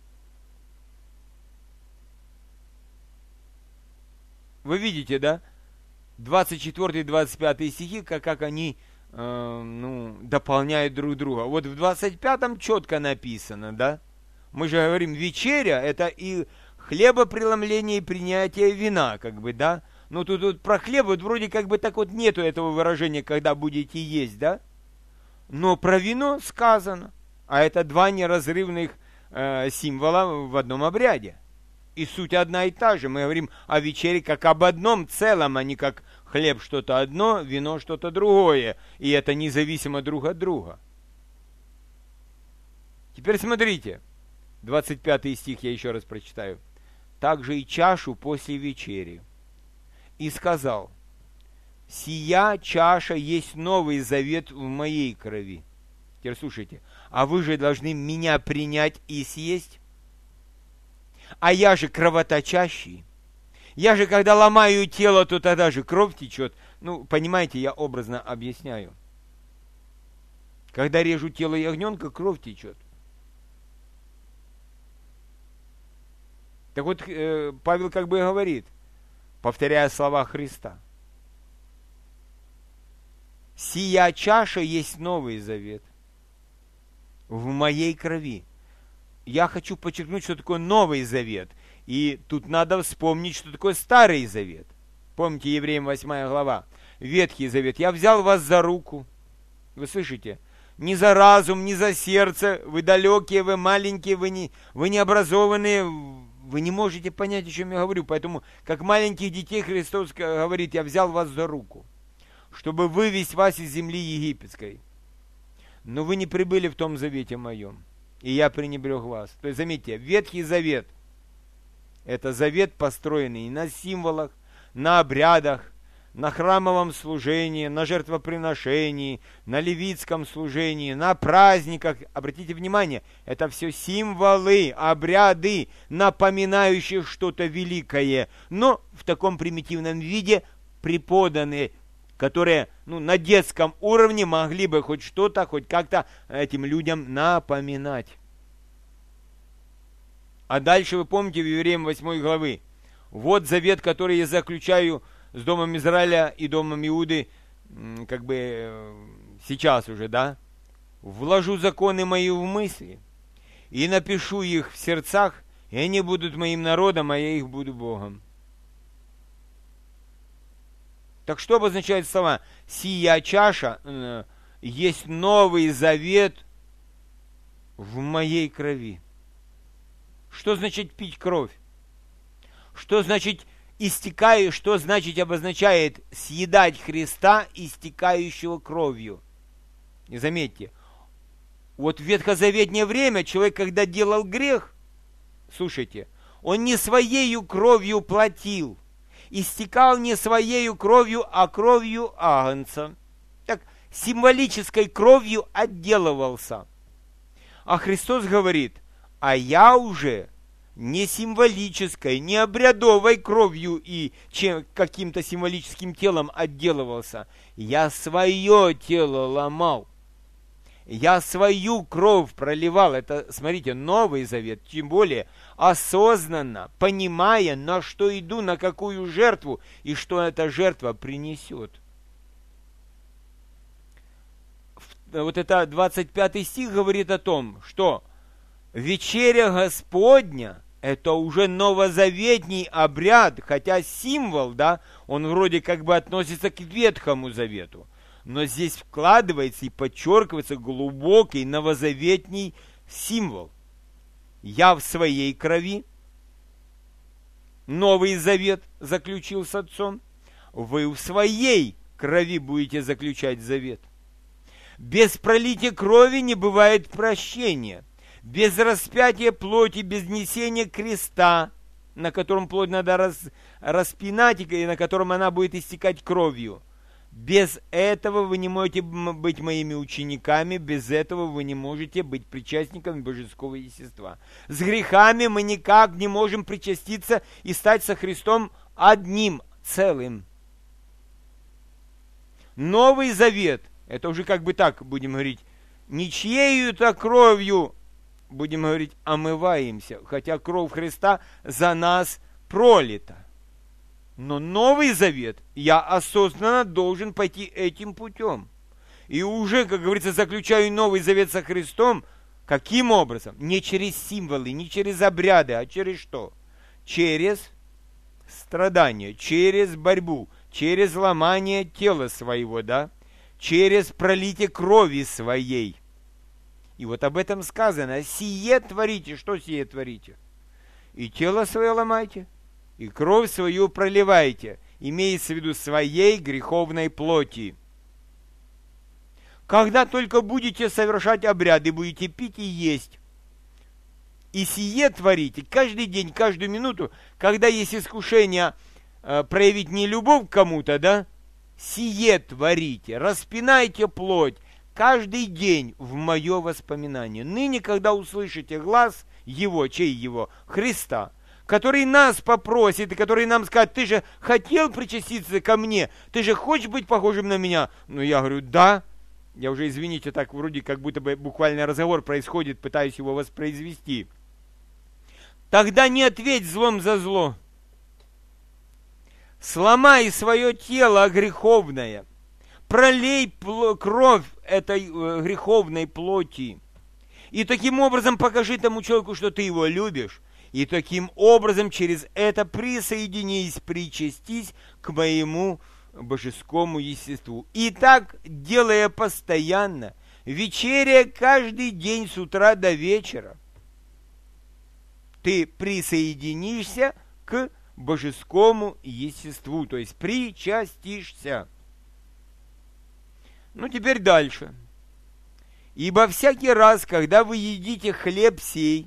Вы видите, да? 24 и 25 стихи, как они дополняют друг друга. Вот в 25-м четко написано, да? Мы же говорим, вечеря – это и хлебопреломление, и принятие вина, как бы, да? Ну, тут про хлеб вот вроде как бы так вот нету этого выражения, когда будете есть, да? Но про вино сказано. А это два неразрывных символа в одном обряде. И суть одна и та же. Мы говорим о вечере как об одном целом, а не как хлеб что-то одно, вино что-то другое. И это независимо друг от друга. Теперь смотрите. 25 стих я еще раз прочитаю. «Также и чашу после вечери. И сказал, сия чаша есть новый завет в моей крови». Теперь слушайте. «А вы же должны меня принять и съесть. А я же кровоточащий. Я же, когда ломаю тело, то тогда же кровь течет». Ну, понимаете, я образно объясняю. Когда режу тело ягненка, кровь течет. Так вот, Павел как бы говорит, повторяя слова Христа. «Сия чаша есть новый завет в моей крови». Я хочу подчеркнуть, что такое Новый Завет. И тут надо вспомнить, что такое Старый Завет. Помните, Евреям 8 глава. Ветхий Завет. «Я взял вас за руку». Вы слышите? Не за разум, не за сердце. Вы далекие, вы маленькие, вы не образованные. Вы не можете понять, о чем я говорю. Поэтому, как маленьких детей, Христос говорит, «Я взял вас за руку, чтобы вывести вас из земли египетской. Но вы не прибыли в том завете моем, и я пренебрег вас». То есть, заметьте, Ветхий Завет – это завет, построенный на символах, на обрядах, на храмовом служении, на жертвоприношении, на левитском служении, на праздниках. Обратите внимание, это все символы, обряды, напоминающие что-то великое, но в таком примитивном виде преподанные, которые на детском уровне могли бы хоть что-то, хоть как-то этим людям напоминать. А дальше вы помните в Евреям 8 главы. «Вот завет, который я заключаю с домом Израиля и домом Иуды», как бы сейчас уже, да? «Вложу законы мои в мысли, и напишу их в сердцах, и они будут моим народом, а я их буду Богом». Так что обозначают слова «сия чаша» есть новый завет в моей крови? Что значит пить кровь? Что значит истекаю, что значит обозначает съедать Христа, истекающего кровью? И заметьте, вот в ветхозаветнее время человек, когда делал грех, слушайте, он не своею кровью платил, истекал не своею кровью, а кровью агнца. Так, символической кровью отделывался. А Христос говорит, а я уже не символической, не обрядовой кровью и каким-то символическим телом отделывался. Я свое тело ломал. Я свою кровь проливал. Это, смотрите, Новый Завет, тем более осознанно, понимая, на что иду, на какую жертву, и что эта жертва принесет. Вот это 25 стих говорит о том, что вечеря Господня – это уже новозаветний обряд, хотя символ, да, он вроде как бы относится к Ветхому Завету. Но здесь вкладывается и подчеркивается глубокий новозаветний символ. Я в своей крови, Новый Завет заключил с Отцом, вы в своей крови будете заключать завет. Без пролития крови не бывает прощения. Без распятия плоти, без несения креста, на котором плоть надо распинать, и на котором она будет истекать кровью. Без этого вы не можете быть моими учениками, без этого вы не можете быть причастниками божеского естества. С грехами мы никак не можем причаститься и стать со Христом одним целым. Новый Завет, это уже как бы так, будем говорить, ничьею-то кровью, будем говорить, омываемся, хотя кровь Христа за нас пролита. Но Новый Завет, я осознанно должен пойти этим путем. И уже, как говорится, заключаю Новый Завет со Христом. Каким образом? Не через символы, не через обряды, а через что? Через страдания, через борьбу, через ломание тела своего, да? Через пролитие крови своей. И вот об этом сказано. Сие творите. Что сие творите? И тело свое ломайте, и кровь свою проливайте, имеется в виду своей греховной плоти. Когда только будете совершать обряды, будете пить и есть, и сие творите каждый день, каждую минуту, когда есть искушение проявить нелюбовь к кому-то, да, сие творите, распинайте плоть каждый день в мое воспоминание. Ныне, когда услышите глас его, чей его? Христа, который нас попросит, и который нам скажет: ты же хотел причаститься ко мне, ты же хочешь быть похожим на меня? Ну, я говорю, да. Я уже, извините, так вроде как будто бы буквально разговор происходит, пытаюсь его воспроизвести. Тогда не ответь злом за зло. Сломай свое тело греховное, пролей кровь этой греховной плоти, и таким образом покажи тому человеку, что ты его любишь, и таким образом через это присоединись, причастись к моему божескому естеству. И так, делая постоянно, вечеря каждый день с утра до вечера, ты присоединишься к божескому естеству, то есть причастишься. Ну, теперь дальше. Ибо всякий раз, когда вы едите хлеб сей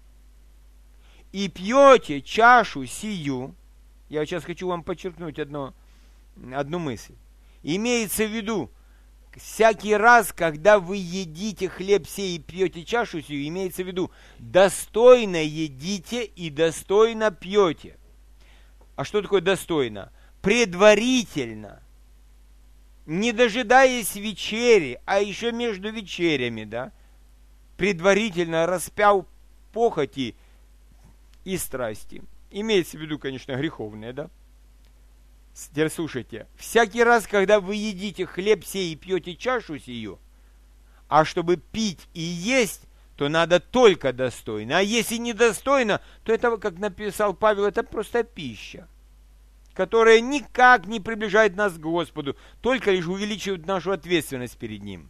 и пьете чашу сию, я сейчас хочу вам подчеркнуть одну мысль. Имеется в виду, всякий раз, когда вы едите хлеб сей и пьете чашу сию, имеется в виду, достойно едите и достойно пьете. А что такое достойно? Предварительно, не дожидаясь вечери, а еще между вечерями, да, предварительно распяв похоти и страсти. Имеется в виду, конечно, греховные, да? Теперь слушайте. Всякий раз, когда вы едите хлеб сей и пьете чашу сию, а чтобы пить и есть, то надо только достойно. А если недостойно, то это, как написал Павел, это просто пища, которая никак не приближает нас к Господу, только лишь увеличивает нашу ответственность перед Ним.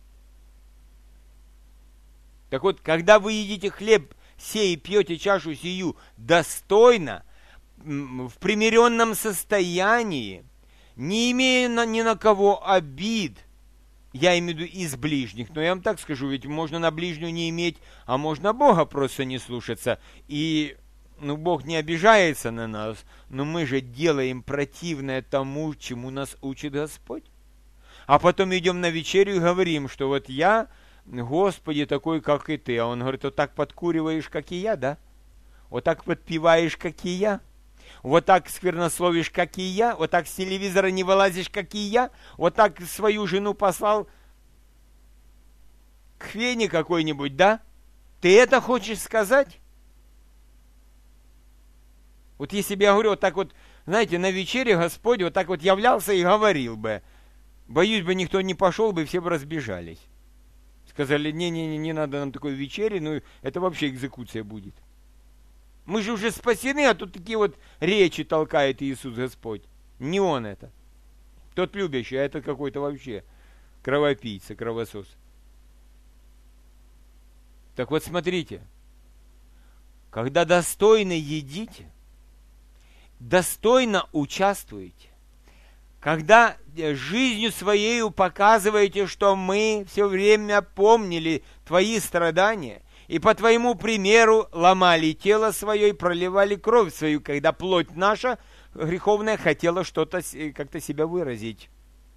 Так вот, когда вы едите хлеб сей и пьете чашу сию достойно, в примиренном состоянии, не имея ни на кого обид, я имею в виду из ближних, но я вам так скажу, ведь можно на ближнюю не иметь, а можно Бога просто не слушаться, и Бог не обижается на нас, но мы же делаем противное тому, чему нас учит Господь. А потом идем на вечерю и говорим, что вот я, Господи, такой, как и ты. А Он говорит, вот так подкуриваешь, как и я, да? Вот так подпеваешь, как и я? Вот так сквернословишь, как и я? Вот так с телевизора не вылазишь, как и я? Вот так свою жену послал к фене какой-нибудь, да? Ты это хочешь сказать? Вот если бы я говорю, вот так вот, знаете, на вечере Господь вот так вот являлся и говорил бы, боюсь бы, никто не пошел бы, все бы разбежались. Сказали, не надо нам такой вечери, ну это вообще экзекуция будет. Мы же уже спасены, а тут такие вот речи толкает Иисус Господь. Не Он это. Тот любящий, а это какой-то вообще кровопийца, кровосос. Так вот смотрите, когда достойно едите, достойно участвуете, когда жизнью своей показываете, что мы все время помнили твои страдания, и по твоему примеру ломали тело свое и проливали кровь свою, когда плоть наша греховная хотела что-то, как-то себя выразить.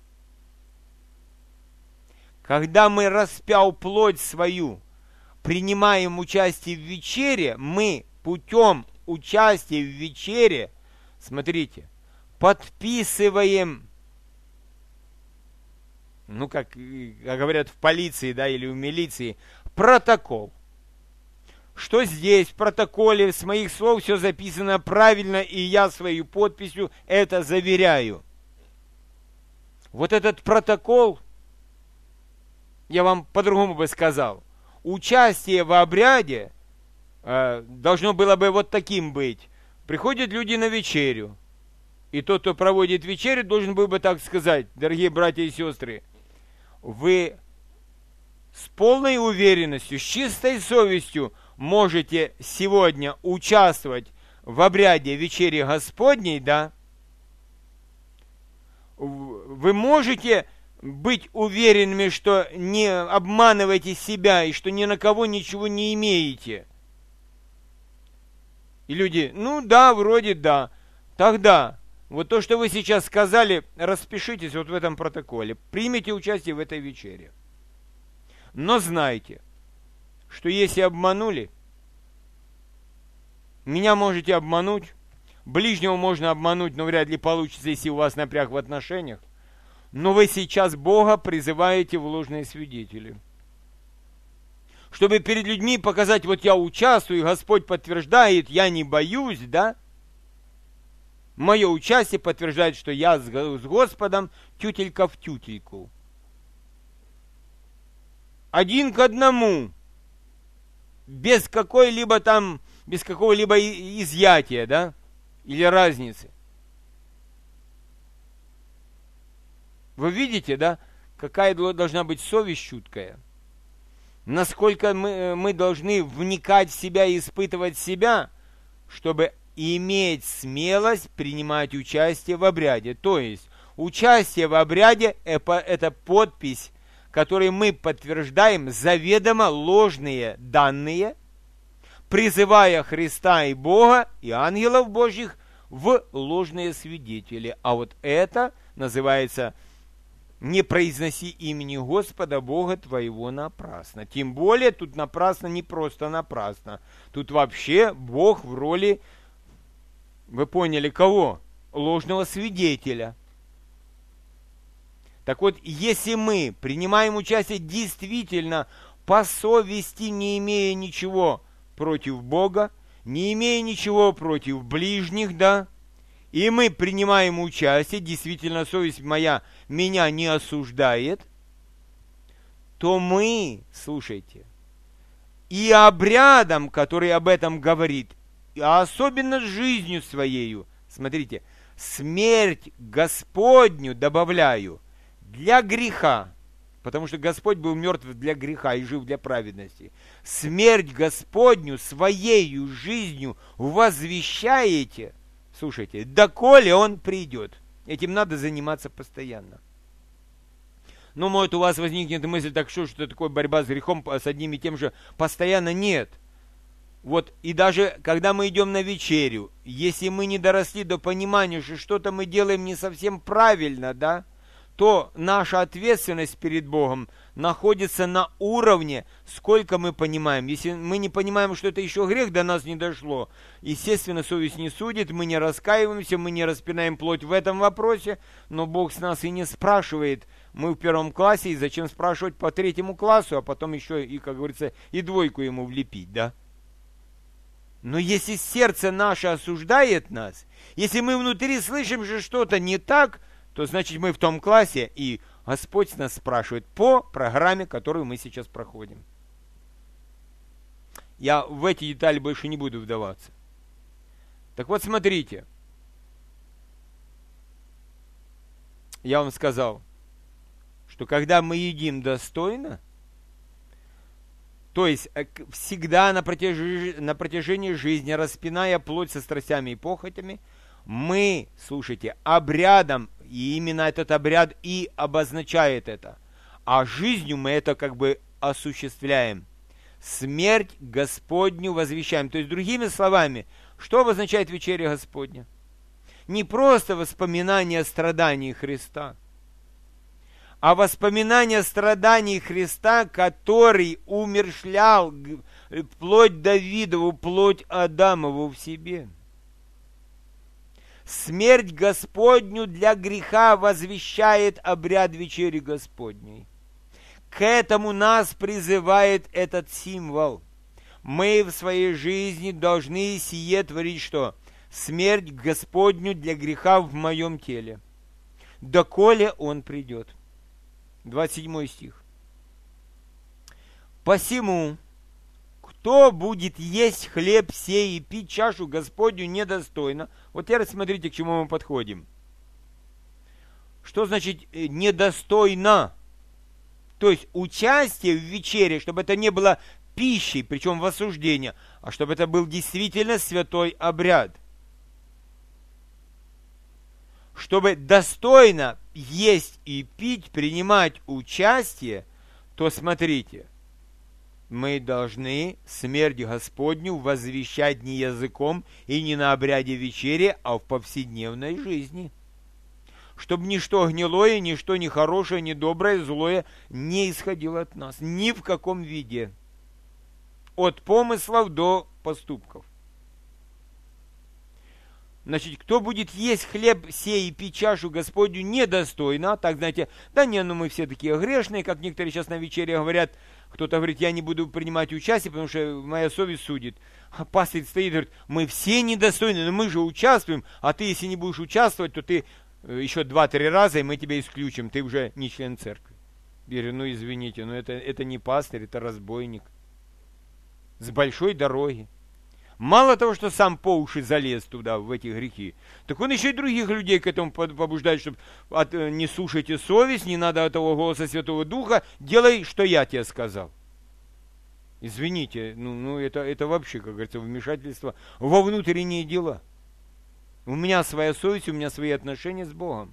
Когда мы, распяв плоть свою, принимаем участие в вечере, мы путем участия в вечере, смотрите, подписываем, как говорят в полиции, да, или в милиции, протокол. Что здесь в протоколе с моих слов все записано правильно, и я своей подписью это заверяю. Вот этот протокол, я вам по-другому бы сказал, участие в обряде должно было бы вот таким быть. Приходят люди на вечерю, и тот, кто проводит вечерю, должен был бы так сказать: дорогие братья и сестры, вы с полной уверенностью, с чистой совестью можете сегодня участвовать в обряде вечери Господней, да? Вы можете быть уверенными, что не обманываете себя и что ни на кого ничего не имеете. И люди: да, вроде да. Тогда вот то, что вы сейчас сказали, распишитесь вот в этом протоколе. Примите участие в этой вечере. Но знайте, что если обманули, меня можете обмануть, ближнего можно обмануть, но вряд ли получится, если у вас напряг в отношениях. Но вы сейчас Бога призываете в ложные свидетели. Чтобы перед людьми показать: вот я участвую, Господь подтверждает, я не боюсь, да? Мое участие подтверждает, что я с Господом тютелька в тютельку. Один к одному. Без какого-либо изъятия, да? Или разницы. Вы видите, да, какая должна быть совесть чуткая? Насколько мы должны вникать в себя и испытывать себя, чтобы иметь смелость принимать участие в обряде. То есть, участие в обряде – это подпись, которой мы подтверждаем заведомо ложные данные, призывая Христа и Бога, и ангелов Божьих в ложные свидетели. А вот это называется: не произноси имени Господа Бога твоего напрасно. Тем более тут напрасно не просто напрасно. Тут вообще Бог в роли, вы поняли, кого? Ложного свидетеля. Так вот, если мы принимаем участие действительно по совести, не имея ничего против Бога, не имея ничего против ближних, да, и мы принимаем участие, действительно совесть моя меня не осуждает, то мы, слушайте, и обрядом, который об этом говорит, а особенно жизнью своею, смотрите, смерть Господню добавляю для греха, потому что Господь был мертв для греха и жив для праведности. Смерть Господню своею жизнью возвещаете, слушайте, доколе Он придет. Этим надо заниматься постоянно. Ну, может, у вас возникнет мысль: так что такое борьба с грехом с одним и тем же постоянно? Нет. Вот, и даже когда мы идем на вечерю, если мы не доросли до понимания, что что-то мы делаем не совсем правильно, да, то наша ответственность перед Богом находится на уровне, сколько мы понимаем. Если мы не понимаем, что это еще грех, до нас не дошло, естественно, совесть не судит, мы не раскаиваемся, мы не распинаем плоть в этом вопросе, но Бог с нас и не спрашивает. Мы в 1 классе, и зачем спрашивать по 3 классу, а потом еще и, как говорится, и 2 ему влепить, да? Но если сердце наше осуждает нас, если мы внутри слышим, что что-то не так, то значит мы в том классе, и Господь нас спрашивает по программе, которую мы сейчас проходим. Я в эти детали больше не буду вдаваться. Так вот, смотрите. Я вам сказал, что когда мы едим достойно, то есть всегда на протяжении жизни, распиная плоть со страстями и похотями, мы, слушайте, обрядом и именно этот обряд и обозначает это. А жизнью мы это как бы осуществляем. Смерть Господню возвещаем. То есть, другими словами, что обозначает вечеря Господня? Не просто воспоминание страданий Христа, а воспоминание страданий Христа, который умерщвлял плоть Давидову, плоть Адамову в себе. Смерть Господню для греха возвещает обряд вечери Господней. К этому нас призывает этот символ. Мы в своей жизни должны сие творить что? Смерть Господню для греха в моем теле, доколе Он придет. 27 стих. Посему, кто будет есть хлеб сей и пить чашу Господню недостойно. Вот теперь смотрите, к чему мы подходим. Что значит недостойно? То есть участие в вечере, чтобы это не было пищей, причем в осуждении, а чтобы это был действительно святой обряд. Чтобы достойно есть и пить, принимать участие, то смотрите, мы должны смерть Господню возвещать не языком и не на обряде вечери, а в повседневной жизни. Чтобы ничто гнилое, ничто нехорошее, недоброе, злое не исходило от нас. Ни в каком виде. От помыслов до поступков. Значит, кто будет есть хлеб сей и пить чашу Господню недостойно, так, знаете, да не, ну мы все такие грешные, как некоторые сейчас на вечере говорят, кто-то говорит, я не буду принимать участие, потому что моя совесть судит. А пастырь стоит и говорит, мы все недостойны, но мы же участвуем, а ты, если не будешь участвовать, то ты еще 2-3 раза, и мы тебя исключим, ты уже не член церкви. Я говорю, ну извините, но это не пастырь, это разбойник. С большой дороги. Мало того, что сам по уши залез туда, в эти грехи, так он еще и других людей к этому побуждает, чтобы не слушайте совесть, не надо этого голоса Святого Духа, делай, что я тебе сказал. Извините, это вообще, как говорится, вмешательство во внутренние дела. У меня своя совесть, у меня свои отношения с Богом.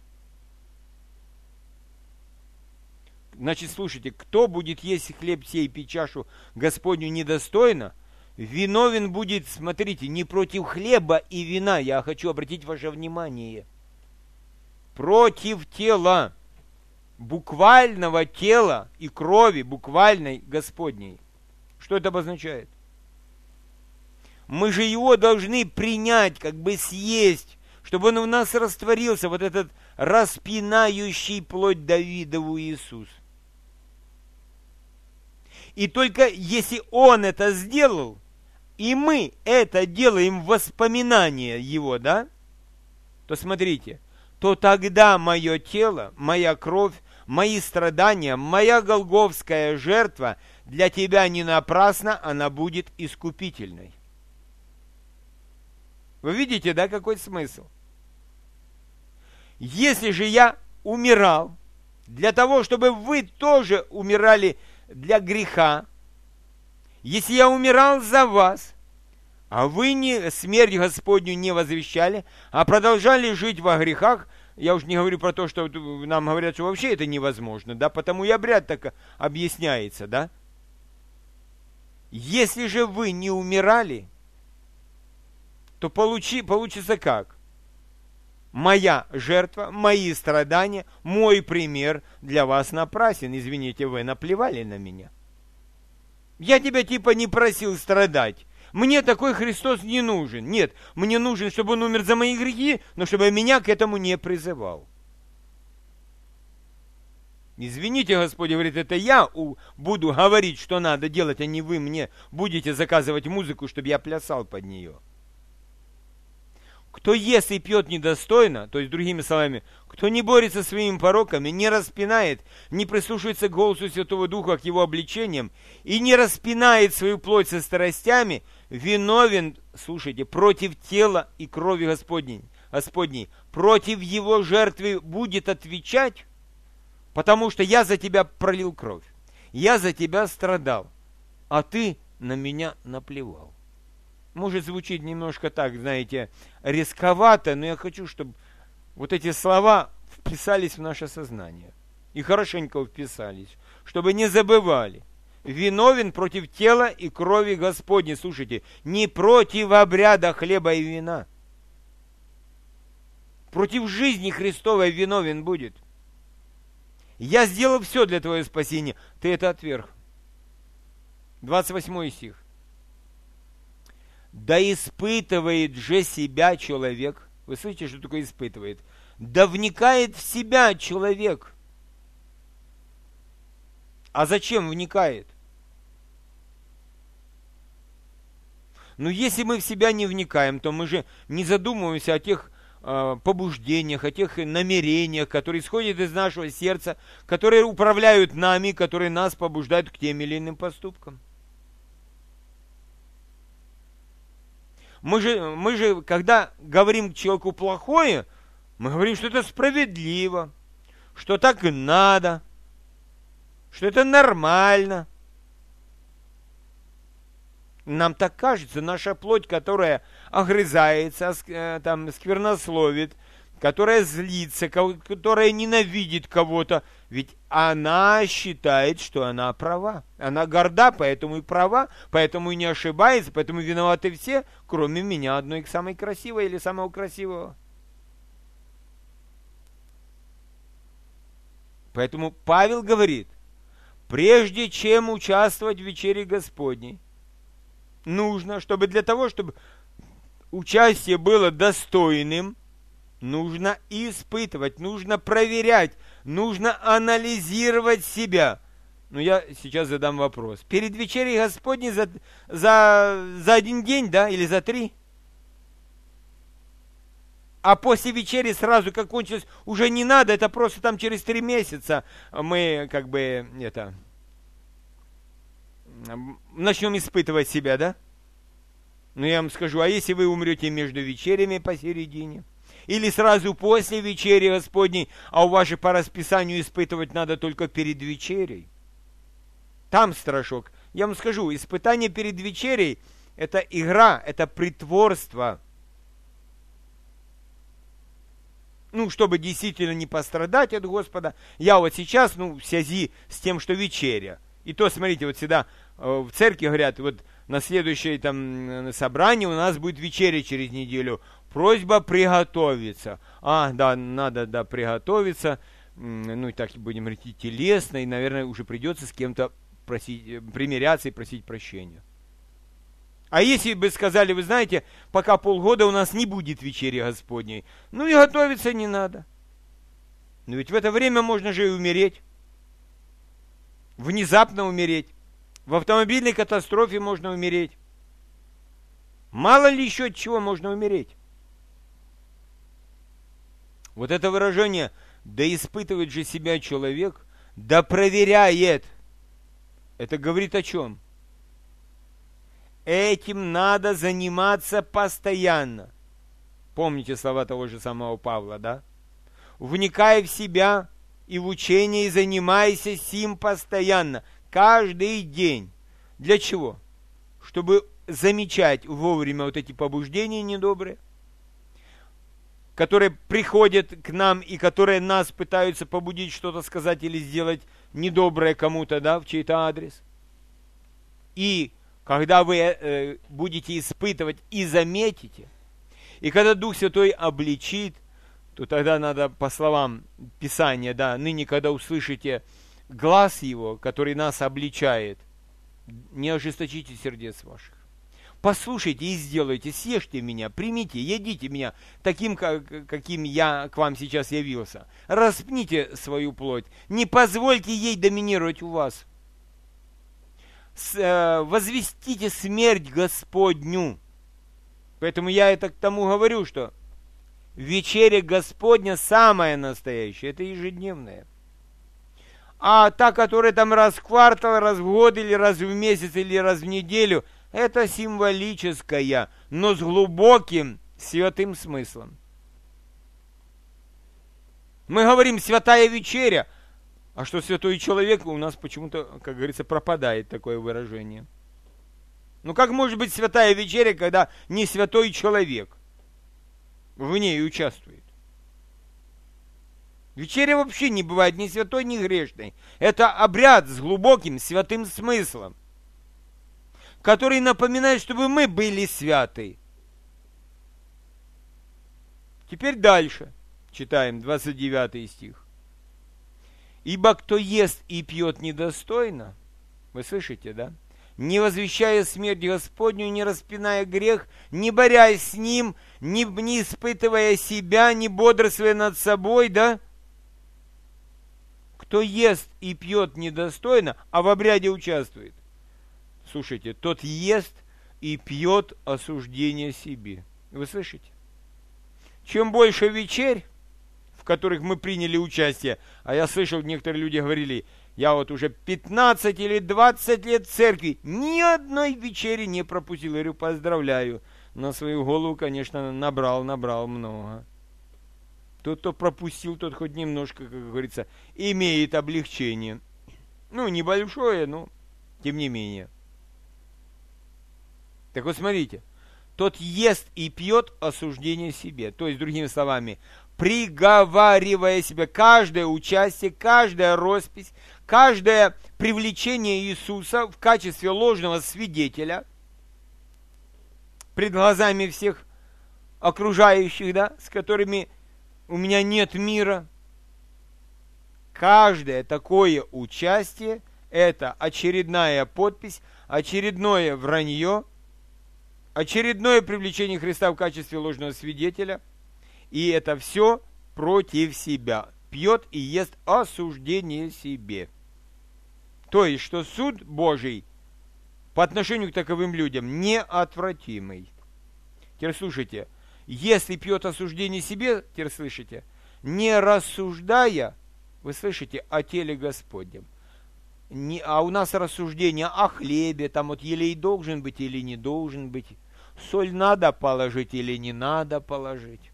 Значит, слушайте, кто будет есть хлеб сей и пить чашу Господню недостойно, виновен будет, смотрите, не против хлеба и вина, я хочу обратить ваше внимание, против тела, буквального тела и крови, буквальной Господней. Что это обозначает? Мы же его должны принять, как бы съесть, чтобы он в нас растворился, вот этот распинающий плоть Давидову Иисус. И только если он это сделал, и мы это делаем в воспоминание его, да, то смотрите, то тогда мое тело, моя кровь, мои страдания, моя голгофская жертва для тебя не напрасно, она будет искупительной. Вы видите, да, какой смысл? Если же я умирал для того, чтобы вы тоже умирали для греха, если я умирал за вас, а вы не смерть Господню не возвещали, а продолжали жить во грехах, я уж не говорю про то, что нам говорят, что вообще это невозможно, да, потому и обряд так объясняется, да. Если же вы не умирали, то получится как? Моя жертва, мои страдания, мой пример для вас напрасен. Извините, вы наплевали на меня. Я тебя типа не просил страдать. Мне такой Христос не нужен. Нет, мне нужен, чтобы он умер за мои грехи, но чтобы меня к этому не призывал. Извините, Господь говорит, это я буду говорить, что надо делать, а не вы мне будете заказывать музыку, чтобы я плясал под нее. Кто ест и пьет недостойно, то есть, другими словами, кто не борется со своими пороками, не распинает, не прислушивается к голосу Святого Духа, к его обличениям, и не распинает свою плоть со страстями, виновен, слушайте, против тела и крови Господней, против его жертвы будет отвечать, потому что я за тебя пролил кровь, я за тебя страдал, а ты на меня наплевал. Может звучить немножко так, знаете, рисковато, но я хочу, чтобы вот эти слова вписались в наше сознание. И хорошенько вписались, чтобы не забывали. Виновен против тела и крови Господней. Слушайте, не против обряда хлеба и вина. Против жизни Христовой виновен будет. Я сделал все для твоего спасения. Ты это отверг. 28 стих. Да испытывает же себя человек. Вы слышите, что такое испытывает? Да вникает в себя человек. А зачем вникает? Ну, если мы в себя не вникаем, то мы же не задумываемся о тех побуждениях, о тех намерениях, которые исходят из нашего сердца, которые управляют нами, которые нас побуждают к тем или иным поступкам. Мы же, когда говорим человеку плохое, мы говорим, что это справедливо, что так и надо, что это нормально. Нам так кажется, наша плоть, которая огрызается, сквернословит, которая злится, которая ненавидит кого-то, ведь она считает, что она права. Она горда, поэтому и права, поэтому и не ошибается, поэтому виноваты все, кроме меня, одной самой красивой или самого красивого. Поэтому Павел говорит, прежде чем участвовать в вечере Господней, нужно, чтобы для того, чтобы участие было достойным, нужно испытывать, нужно проверять, нужно анализировать себя. Но я сейчас задам вопрос. Перед вечерей Господней за один день, да, или за 3? А после вечери сразу, как кончилось, уже не надо, это просто там через 3 месяца мы начнем испытывать себя, да? Ну, я вам скажу, а если вы умрете между вечерями посередине? Или сразу после вечери Господней, а у вас же по расписанию испытывать надо только перед вечерей? Там страшок. Я вам скажу, испытание перед вечерей – это игра, это притворство. Ну, чтобы действительно не пострадать от Господа. Я вот сейчас, в связи с тем, что вечеря. И то, смотрите, вот всегда в церкви говорят, вот на следующее собрание у нас будет вечеря через неделю. Просьба приготовиться. Да, надо приготовиться. Ну, и так будем идти телесно, и, наверное, уже придется с кем-то примиряться и просить прощения. А если бы сказали, вы знаете, пока полгода у нас не будет вечери Господней, и готовиться не надо. Но ведь в это время можно же и умереть. Внезапно умереть. В автомобильной катастрофе можно умереть. Мало ли еще от чего можно умереть. Вот это выражение «да испытывает же себя человек», «да проверяет». Это говорит о чем? Этим надо заниматься постоянно. Помните слова того же самого Павла, да? Вникай в себя и в учение, и занимайся сим постоянно, каждый день. Для чего? Чтобы замечать вовремя вот эти побуждения недобрые, которые приходят к нам и которые нас пытаются побудить что-то сказать или сделать недоброе кому-то, да, в чей-то адрес. И когда вы будете испытывать и заметите, и когда Дух Святой обличит, то тогда надо, по словам Писания, да, ныне, когда услышите глас Его, который нас обличает, не ожесточите сердец ваших. Послушайте и сделайте, съешьте меня, примите, едите меня таким, каким я к вам сейчас явился. Распните свою плоть, не позвольте ей доминировать у вас. Возвестите смерть Господню. Поэтому я это к тому говорю, что вечеря Господня самая настоящая, это ежедневная. А та, которая там раз в квартал, раз в год, или раз в месяц, или раз в неделю, это символическая, но с глубоким святым смыслом. Мы говорим «святая вечеря», а что святой человек, у нас почему-то, как говорится, пропадает такое выражение. Как может быть святая вечеря, когда не святой человек в ней участвует? Вечеря вообще не бывает ни святой, ни грешной. Это обряд с глубоким святым смыслом, который напоминает, чтобы мы были святы. Теперь дальше читаем 29 стих. «Ибо кто ест и пьет недостойно», вы слышите, да? «Не возвещая смерть Господню, не распиная грех, не борясь с ним, не испытывая себя, не бодрствуя над собой», да? Кто ест и пьет недостойно, а в обряде участвует, слушайте, тот ест и пьет осуждение себе. Вы слышите? Чем больше вечерь, в которых мы приняли участие, а я слышал, некоторые люди говорили, я вот уже 15 или 20 лет в церкви, ни одной вечери не пропустил. Я говорю, поздравляю, на свою голову, конечно, набрал много. Тот, кто пропустил, тот хоть немножко, как говорится, имеет облегчение. Ну, небольшое, но тем не менее. Так вот, смотрите. Тот ест и пьет осуждение себе. То есть, другими словами, приговаривая себе каждое участие, каждая роспись, каждое привлечение Иисуса в качестве ложного свидетеля пред глазами всех окружающих, да, с которыми у меня нет мира. Каждое такое участие – это очередная подпись, очередное вранье, очередное привлечение Христа в качестве ложного свидетеля, и это все против себя. Пьет и ест осуждение себе. То есть, что суд Божий по отношению к таковым людям неотвратимый. Теперь слушайте, если пьет осуждение себе, теперь слышите, не рассуждая, вы слышите, о теле Господнем. А у нас рассуждение о хлебе, там вот елей должен быть или не должен быть, соль надо положить или не надо положить.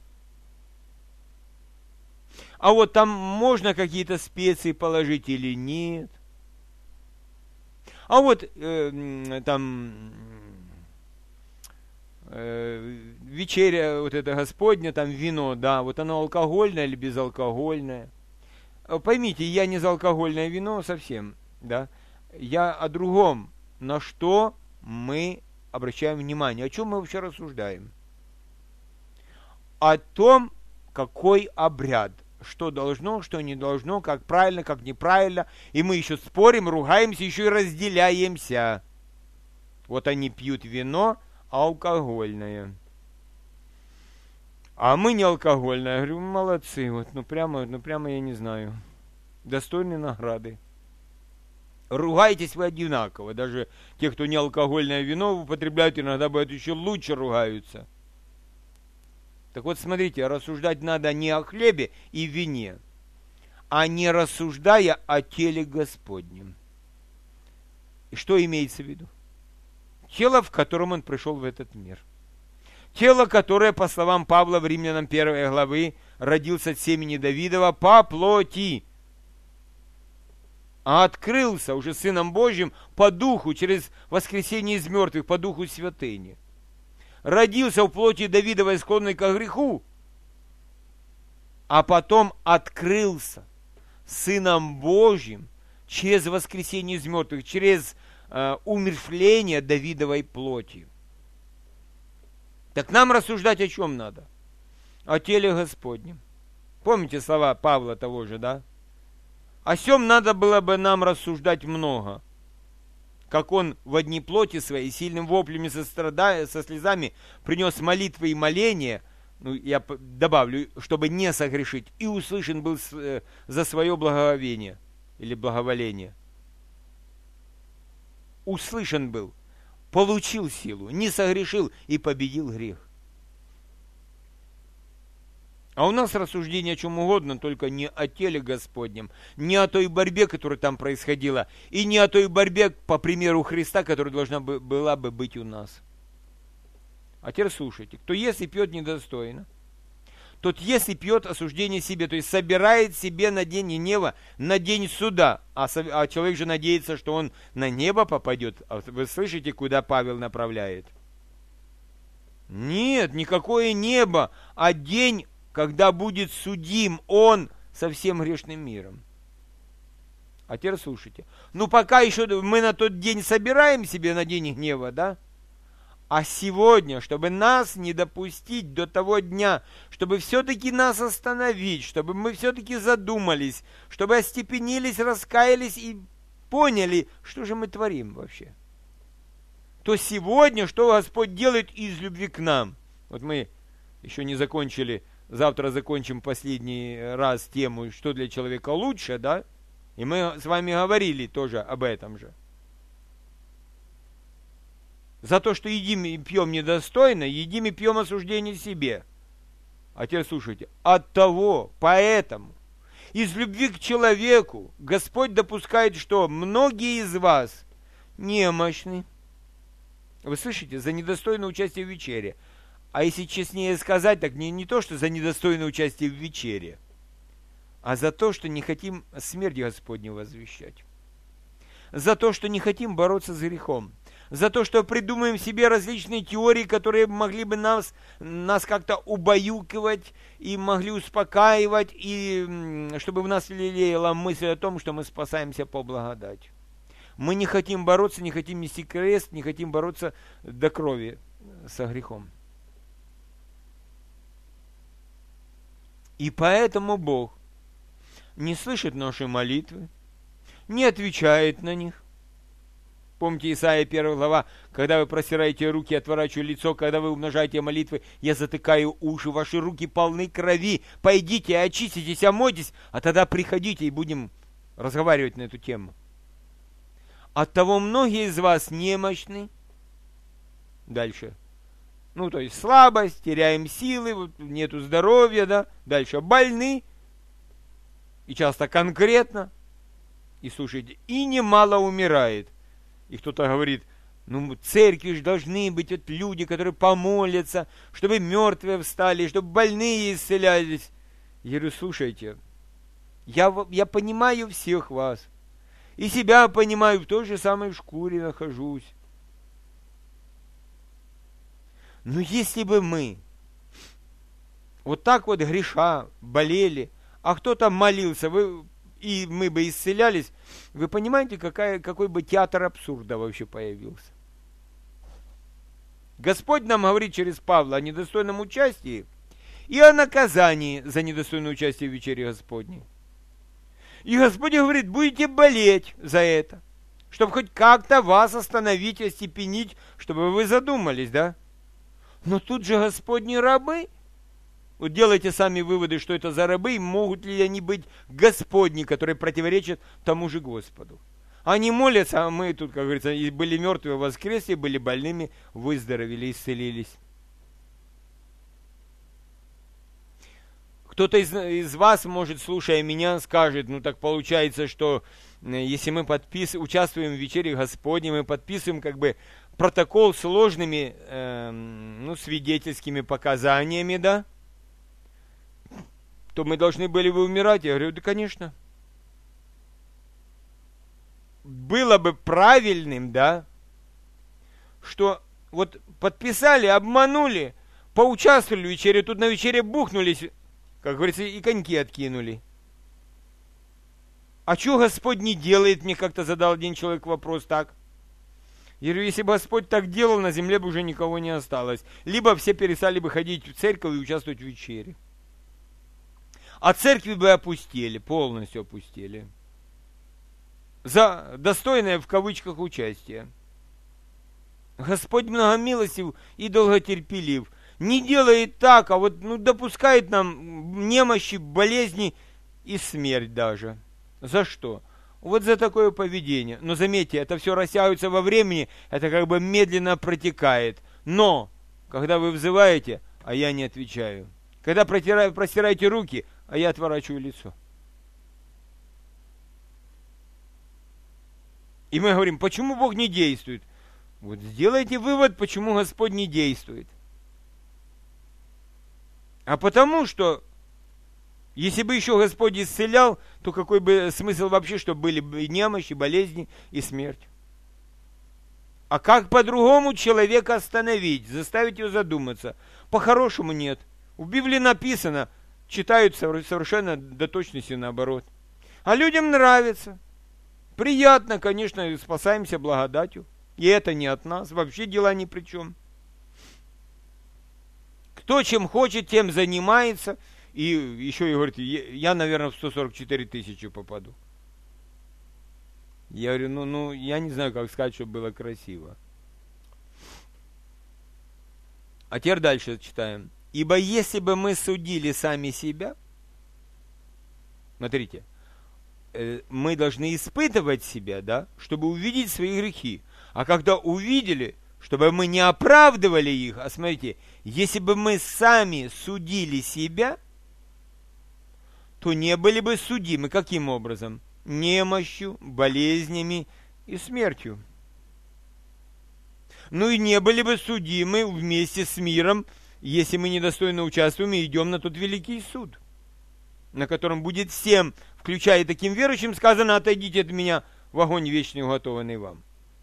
А вот там можно какие-то специи положить или нет. А вот вечеря вот это Господня, там вино, да, вот оно алкогольное или безалкогольное. Поймите, я не за алкогольное вино совсем, да. Я о другом, на что мы обращаем внимание, о чем мы вообще рассуждаем. О том, какой обряд, что должно, что не должно, как правильно, как неправильно. И мы еще спорим, ругаемся, еще и разделяемся. Вот они пьют вино алкогольное. А мы не алкогольное. Я говорю, молодцы, вот, ну прямо я не знаю. Достойны награды. Ругайтесь вы одинаково. Даже те, кто не алкогольное вино употребляют, иногда бывает еще лучше ругаются. Так вот, смотрите, рассуждать надо не о хлебе и вине, а не рассуждая о теле Господнем. И что имеется в виду? Тело, в котором он пришел в этот мир. Тело, которое, по словам Павла в Римлянам 1 главы, родился от семени Давидова по плоти, а открылся уже Сыном Божьим по духу, через воскресение из мертвых, по духу святыни. Родился в плоти Давидовой, склонной ко греху, а потом открылся Сыном Божьим через воскресение из мертвых, через умерщвление Давидовой плоти. Так нам рассуждать о чем надо? О теле Господнем. Помните слова Павла того же, да? О сем надо было бы нам рассуждать много. Как он в одни плоти своей, сильным воплями сострадая, со слезами, принес молитвы и моления, ну, я добавлю, чтобы не согрешить, и услышан был за свое благоволение, или благоволение. Услышан был, получил силу, не согрешил и победил грех. А у нас рассуждение о чем угодно, только не о теле Господнем, не о той борьбе, которая там происходила, и не о той борьбе, по примеру Христа, которая должна была бы быть у нас. А теперь слушайте, кто ест и пьет недостойно, тот ест и пьет осуждение себе, то есть собирает себе на день гнева, на день суда, а человек же надеется, что он на небо попадет. А вы слышите, куда Павел направляет? Нет, никакое небо, а день, когда будет судим он со всем грешным миром. А теперь слушайте. Ну, пока еще мы на тот день собираем себе на день гнева, да? А сегодня, чтобы нас не допустить до того дня, чтобы все-таки нас остановить, чтобы мы все-таки задумались, чтобы остепенились, раскаялись и поняли, что же мы творим вообще. То сегодня, что Господь делает из любви к нам. Вот мы еще не закончили, завтра закончим последний раз тему, что для человека лучше, да? И мы с вами говорили тоже об этом же. За то, что едим и пьем недостойно, едим и пьем осуждение себе. А теперь слушайте. Оттого, поэтому, из любви к человеку Господь допускает, что многие из вас немощны. Вы слышите? За недостойное участие в вечере. А если честнее сказать, так не то, что за недостойное участие в вечере, а за то, что не хотим смерть Господню возвещать. За то, что не хотим бороться с грехом. За то, что придумаем себе различные теории, которые могли бы нас как-то убаюкивать и могли успокаивать, и чтобы в нас лелеяла мысль о том, что мы спасаемся по благодати. Мы не хотим бороться, не хотим нести крест, не хотим бороться до крови со грехом. И поэтому Бог не слышит наши молитвы, не отвечает на них. Помните Исайя 1 глава, когда вы простираете руки, отворачиваю лицо, когда вы умножаете молитвы, я затыкаю уши, ваши руки полны крови, пойдите, очиститесь, омойтесь, а тогда приходите и будем разговаривать на эту тему. Оттого многие из вас немощны. Дальше. Ну, то есть слабость, теряем силы, нету здоровья, да. Дальше больны. И часто конкретно. И слушайте, и немало умирает. И кто-то говорит, ну, церкви же должны быть вот люди, которые помолятся, чтобы мертвые встали, чтобы больные исцелялись. Я говорю, слушайте, я понимаю всех вас. И себя понимаю, в той же самой шкуре нахожусь. Но если бы мы вот так вот греша, болели, а кто-то молился, и мы бы исцелялись, вы понимаете, какой бы театр абсурда вообще появился? Господь нам говорит через Павла о недостойном участии и о наказании за недостойное участие в вечере Господней. И Господь говорит, будете болеть за это, чтобы хоть как-то вас остановить, остепенить, чтобы вы задумались, да? Но тут же Господни рабы. Вот делайте сами выводы, что это за рабы, и могут ли они быть Господни, которые противоречат тому же Господу. Они молятся, а мы тут, как говорится, были мертвые, воскресли, были больными, выздоровели, исцелились. Кто-то из вас, может, слушая меня, скажет, ну так получается, что если мы участвуем в вечере Господней, мы подписываем как бы протокол с сложными свидетельскими показаниями, да, то мы должны были бы умирать. Я говорю, да, конечно. Было бы правильным, да, что вот подписали, обманули, поучаствовали в вечере, тут на вечере бухнулись, как говорится, и коньки откинули. А что Господь не делает, мне как-то задал один человек вопрос так. Я говорю, если бы Господь так делал, на земле бы уже никого не осталось. Либо все перестали бы ходить в церковь и участвовать в вечере. А церкви бы опустели, полностью опустели. За достойное в кавычках участие. Господь многомилостив и долготерпелив. Не делает так, а вот допускает нам немощи, болезни и смерть даже. За что? Вот за такое поведение. Но заметьте, это все растягивается во времени, это как бы медленно протекает. Но, когда вы взываете, а я не отвечаю. Когда простираете руки, а я отворачиваю лицо. И мы говорим, почему Бог не действует? Вот сделайте вывод, почему Господь не действует. А потому что, если бы еще Господь исцелял, то какой бы смысл вообще, что были бы немощи, болезни и смерть? А как по-другому человека остановить, заставить его задуматься? По-хорошему нет. В Библии написано, читают совершенно до точности наоборот. А людям нравится. Приятно, конечно, спасаемся благодатью. И это не от нас, вообще дела ни при чем. Кто чем хочет, тем занимается. И еще и говорит, я, наверное, в 144 тысячи попаду. Я говорю, я не знаю, как сказать, чтобы было красиво. А теперь дальше читаем. Ибо если бы мы судили сами себя, смотрите, мы должны испытывать себя, да, чтобы увидеть свои грехи. А когда увидели, чтобы мы не оправдывали их, а смотрите, если бы мы сами судили себя, то не были бы судимы. Каким образом? Немощью, болезнями и смертью. Ну и не были бы судимы вместе с миром, если мы недостойно участвуем и идем на тот великий суд, на котором будет всем, включая и таким верующим, сказано: отойдите от меня в огонь вечный, уготованный вам.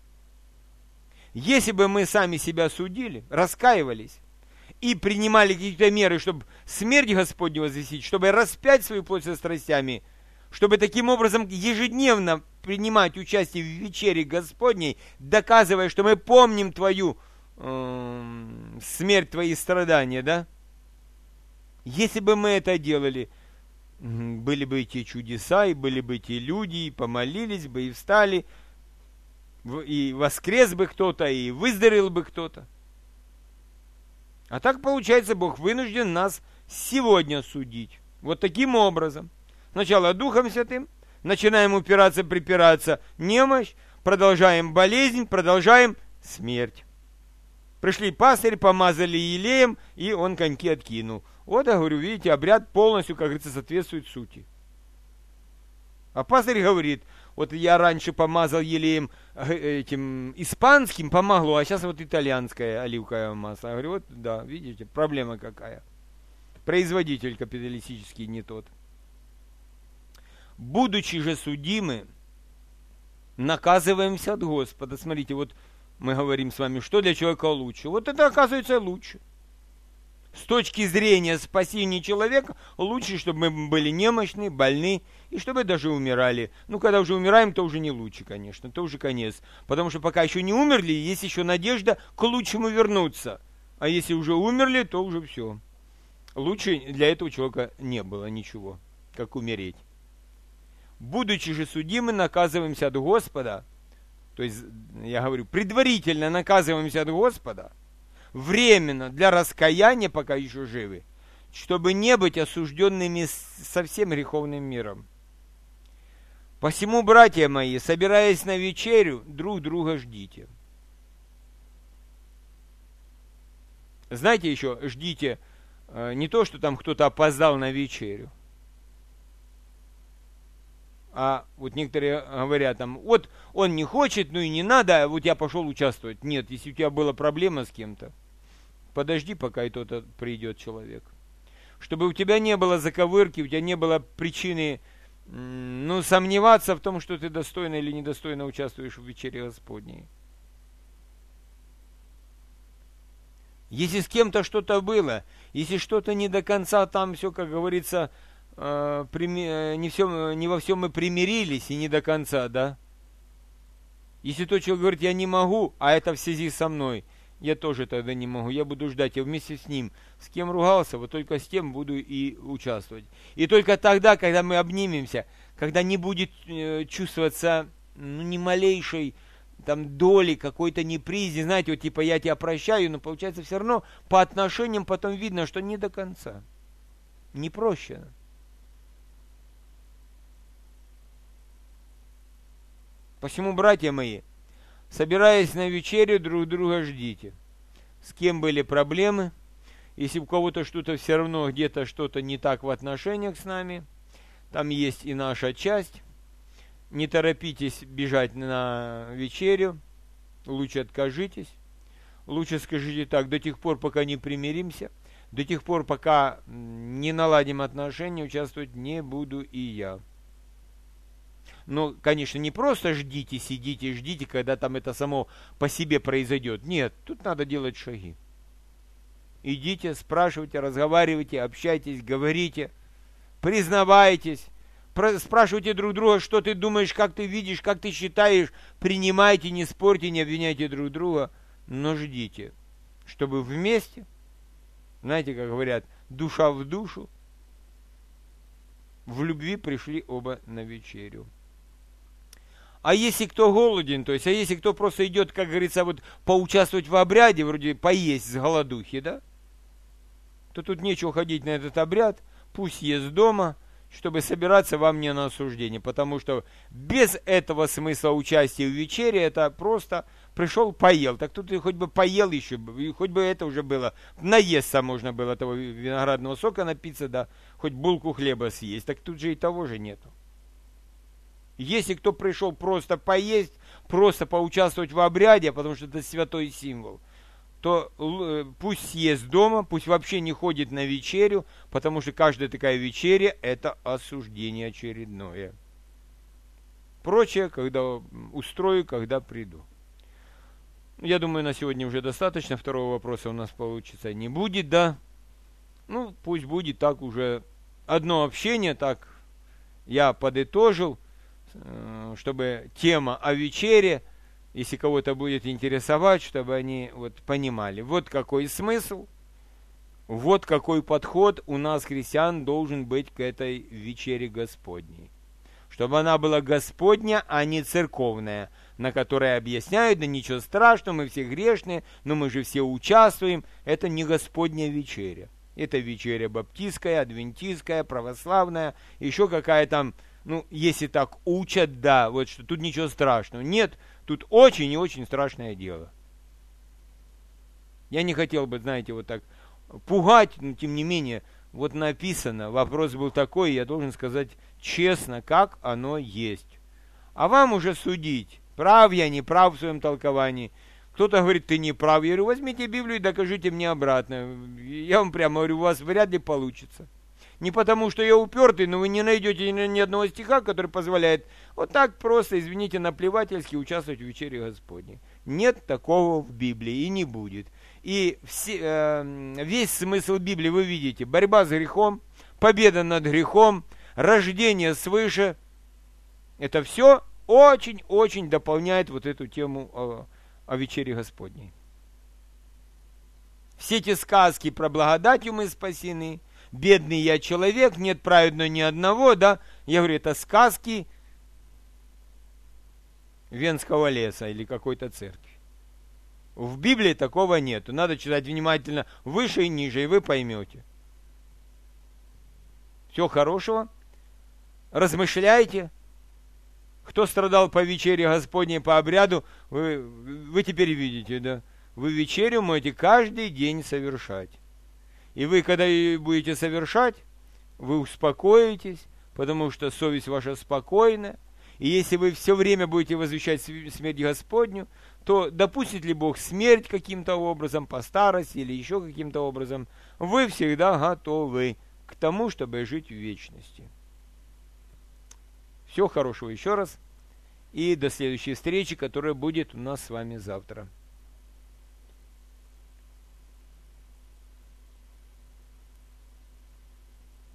Если бы мы сами себя судили, раскаивались и принимали какие-то меры, чтобы смерть Господню возвестить, чтобы распять свою плоть со страстями, чтобы таким образом ежедневно принимать участие в вечере Господней, доказывая, что мы помним Твою смерть, Твои страдания, да? Если бы мы это делали, были бы эти чудеса, и были бы эти люди, и помолились бы, и встали, и воскрес бы кто-то, и выздоровел бы кто-то. А так, получается, Бог вынужден нас сегодня судить. Вот таким образом. Сначала Духом Святым, начинаем упираться, припираться, немощь, продолжаем болезнь, продолжаем смерть. Пришли пастырь, помазали елеем, и он коньки откинул. Вот, я говорю, видите, обряд полностью, как говорится, соответствует сути. А пастырь говорит, вот я раньше помазал елеем этим испанским, помогло, а сейчас вот итальянское оливковое масло. Я говорю, вот, да, видите, проблема какая. Производитель капиталистический не тот. Будучи же судимы, наказываемся от Господа. Смотрите, вот мы говорим с вами, что для человека лучше. Вот это оказывается лучше. С точки зрения спасения человека, лучше, чтобы мы были немощны, больны, и чтобы даже умирали. Ну, когда уже умираем, то уже не лучше, конечно, то уже конец. Потому что пока еще не умерли, есть еще надежда к лучшему вернуться. А если уже умерли, то уже все. Лучше для этого человека не было ничего, как умереть. Будучи же судимы, наказываемся от Господа, то есть, я говорю, предварительно наказываемся от Господа, временно для раскаяния, пока еще живы, чтобы не быть осужденными со всем греховным миром. Посему, братья мои, собираясь на вечерю, друг друга ждите. Знаете еще, ждите не то, что там кто-то опоздал на вечерю, а вот некоторые говорят там, вот он не хочет, ну и не надо, а вот я пошел участвовать. Нет, если у тебя была проблема с кем-то, подожди, пока и тот придет человек. Чтобы у тебя не было заковырки, у тебя не было причины, сомневаться в том, что ты достойно или недостойно участвуешь в вечере Господней. Если с кем-то что-то было, если что-то не до конца там все, как говорится, не во всем мы примирились и не до конца, да? Если тот человек говорит, я не могу, а это в связи со мной, я тоже тогда не могу, я буду ждать, я вместе с ним. С кем ругался, вот только с тем буду и участвовать. И только тогда, когда мы обнимемся, когда не будет чувствоваться ни малейшей там доли какой-то неприязни, знаете, вот типа я тебя прощаю, но получается все равно по отношениям потом видно, что не до конца, не прощено. Посему, братья мои, собираясь на вечерю, друг друга ждите. С кем были проблемы, если у кого-то что-то все равно, где-то что-то не так в отношениях с нами, там есть и наша часть. Не торопитесь бежать на вечерю, лучше откажитесь. Лучше скажите так, до тех пор, пока не примиримся, до тех пор, пока не наладим отношения, участвовать не буду и я. Но, конечно, не просто ждите, сидите, ждите, когда там это само по себе произойдет. Нет, тут надо делать шаги. Идите, спрашивайте, разговаривайте, общайтесь, говорите, признавайтесь, спрашивайте друг друга, что ты думаешь, как ты видишь, как ты считаешь, принимайте, не спорьте, не обвиняйте друг друга, но ждите, чтобы вместе, знаете, как говорят, душа в душу, в любви пришли оба на вечерю. А если кто голоден, то есть, а если кто просто идет, как говорится, вот поучаствовать в обряде, вроде поесть с голодухи, да, то тут нечего ходить на этот обряд, пусть ест дома, чтобы собираться вам не на осуждение, потому что без этого смысла участия в вечере, это просто пришел, поел, так тут и хоть бы поел еще, и хоть бы это уже было, наесться можно было этого виноградного сока напиться, да, хоть булку хлеба съесть, так тут же и того же нету. Если кто пришел просто поесть, просто поучаствовать в обряде, потому что это святой символ, то пусть съест дома, пусть вообще не ходит на вечерю, потому что каждая такая вечеря – это осуждение очередное. Прочее, когда устрою, когда приду. Я думаю, на сегодня уже достаточно. Второго вопроса у нас получится не будет, да? Ну, пусть будет так уже одно общение, так я подытожил, чтобы тема о вечере, если кого-то будет интересовать, чтобы они вот понимали, вот какой смысл, вот какой подход у нас, христиан, должен быть к этой вечере Господней. Чтобы она была Господня, а не церковная, на которой объясняют, да ничего страшного, мы все грешные, но мы же все участвуем. Это не Господня вечеря. Это вечеря баптистская, адвентистская, православная, еще какая там, ну, если так учат, да, вот что тут ничего страшного. Нет, тут очень и очень страшное дело. Я не хотел бы, знаете, вот так пугать, но тем не менее, вот написано, вопрос был такой, я должен сказать честно, как оно есть. А вам уже судить, прав я, не прав в своем толковании. Кто-то говорит, ты не прав. Я говорю, возьмите Библию и докажите мне обратно. Я вам прямо говорю, у вас вряд ли получится. Не потому, что я упертый, но вы не найдете ни одного стиха, который позволяет вот так просто, извините, наплевательски участвовать в вечере Господней. Нет такого в Библии и не будет. И весь смысл Библии вы видите. Борьба с грехом, победа над грехом, рождение свыше. Это все очень-очень дополняет вот эту тему о вечере Господней. Все эти сказки про благодатью мы спасены, бедный я человек, нет праведного ни одного, да, я говорю, это сказки Венского леса или какой-то церкви. В Библии такого нету, надо читать внимательно выше и ниже, и вы поймете. Всего хорошего, размышляйте. Кто страдал по вечере Господней, по обряду, вы теперь видите, да? Вы вечерю можете каждый день совершать. И вы, когда ее будете совершать, вы успокоитесь, потому что совесть ваша спокойна. И если вы все время будете возвещать смерть Господню, то допустит ли Бог смерть каким-то образом, по старости или еще каким-то образом, вы всегда готовы к тому, чтобы жить в вечности. Всего хорошего еще раз. И до следующей встречи, которая будет у нас с вами завтра.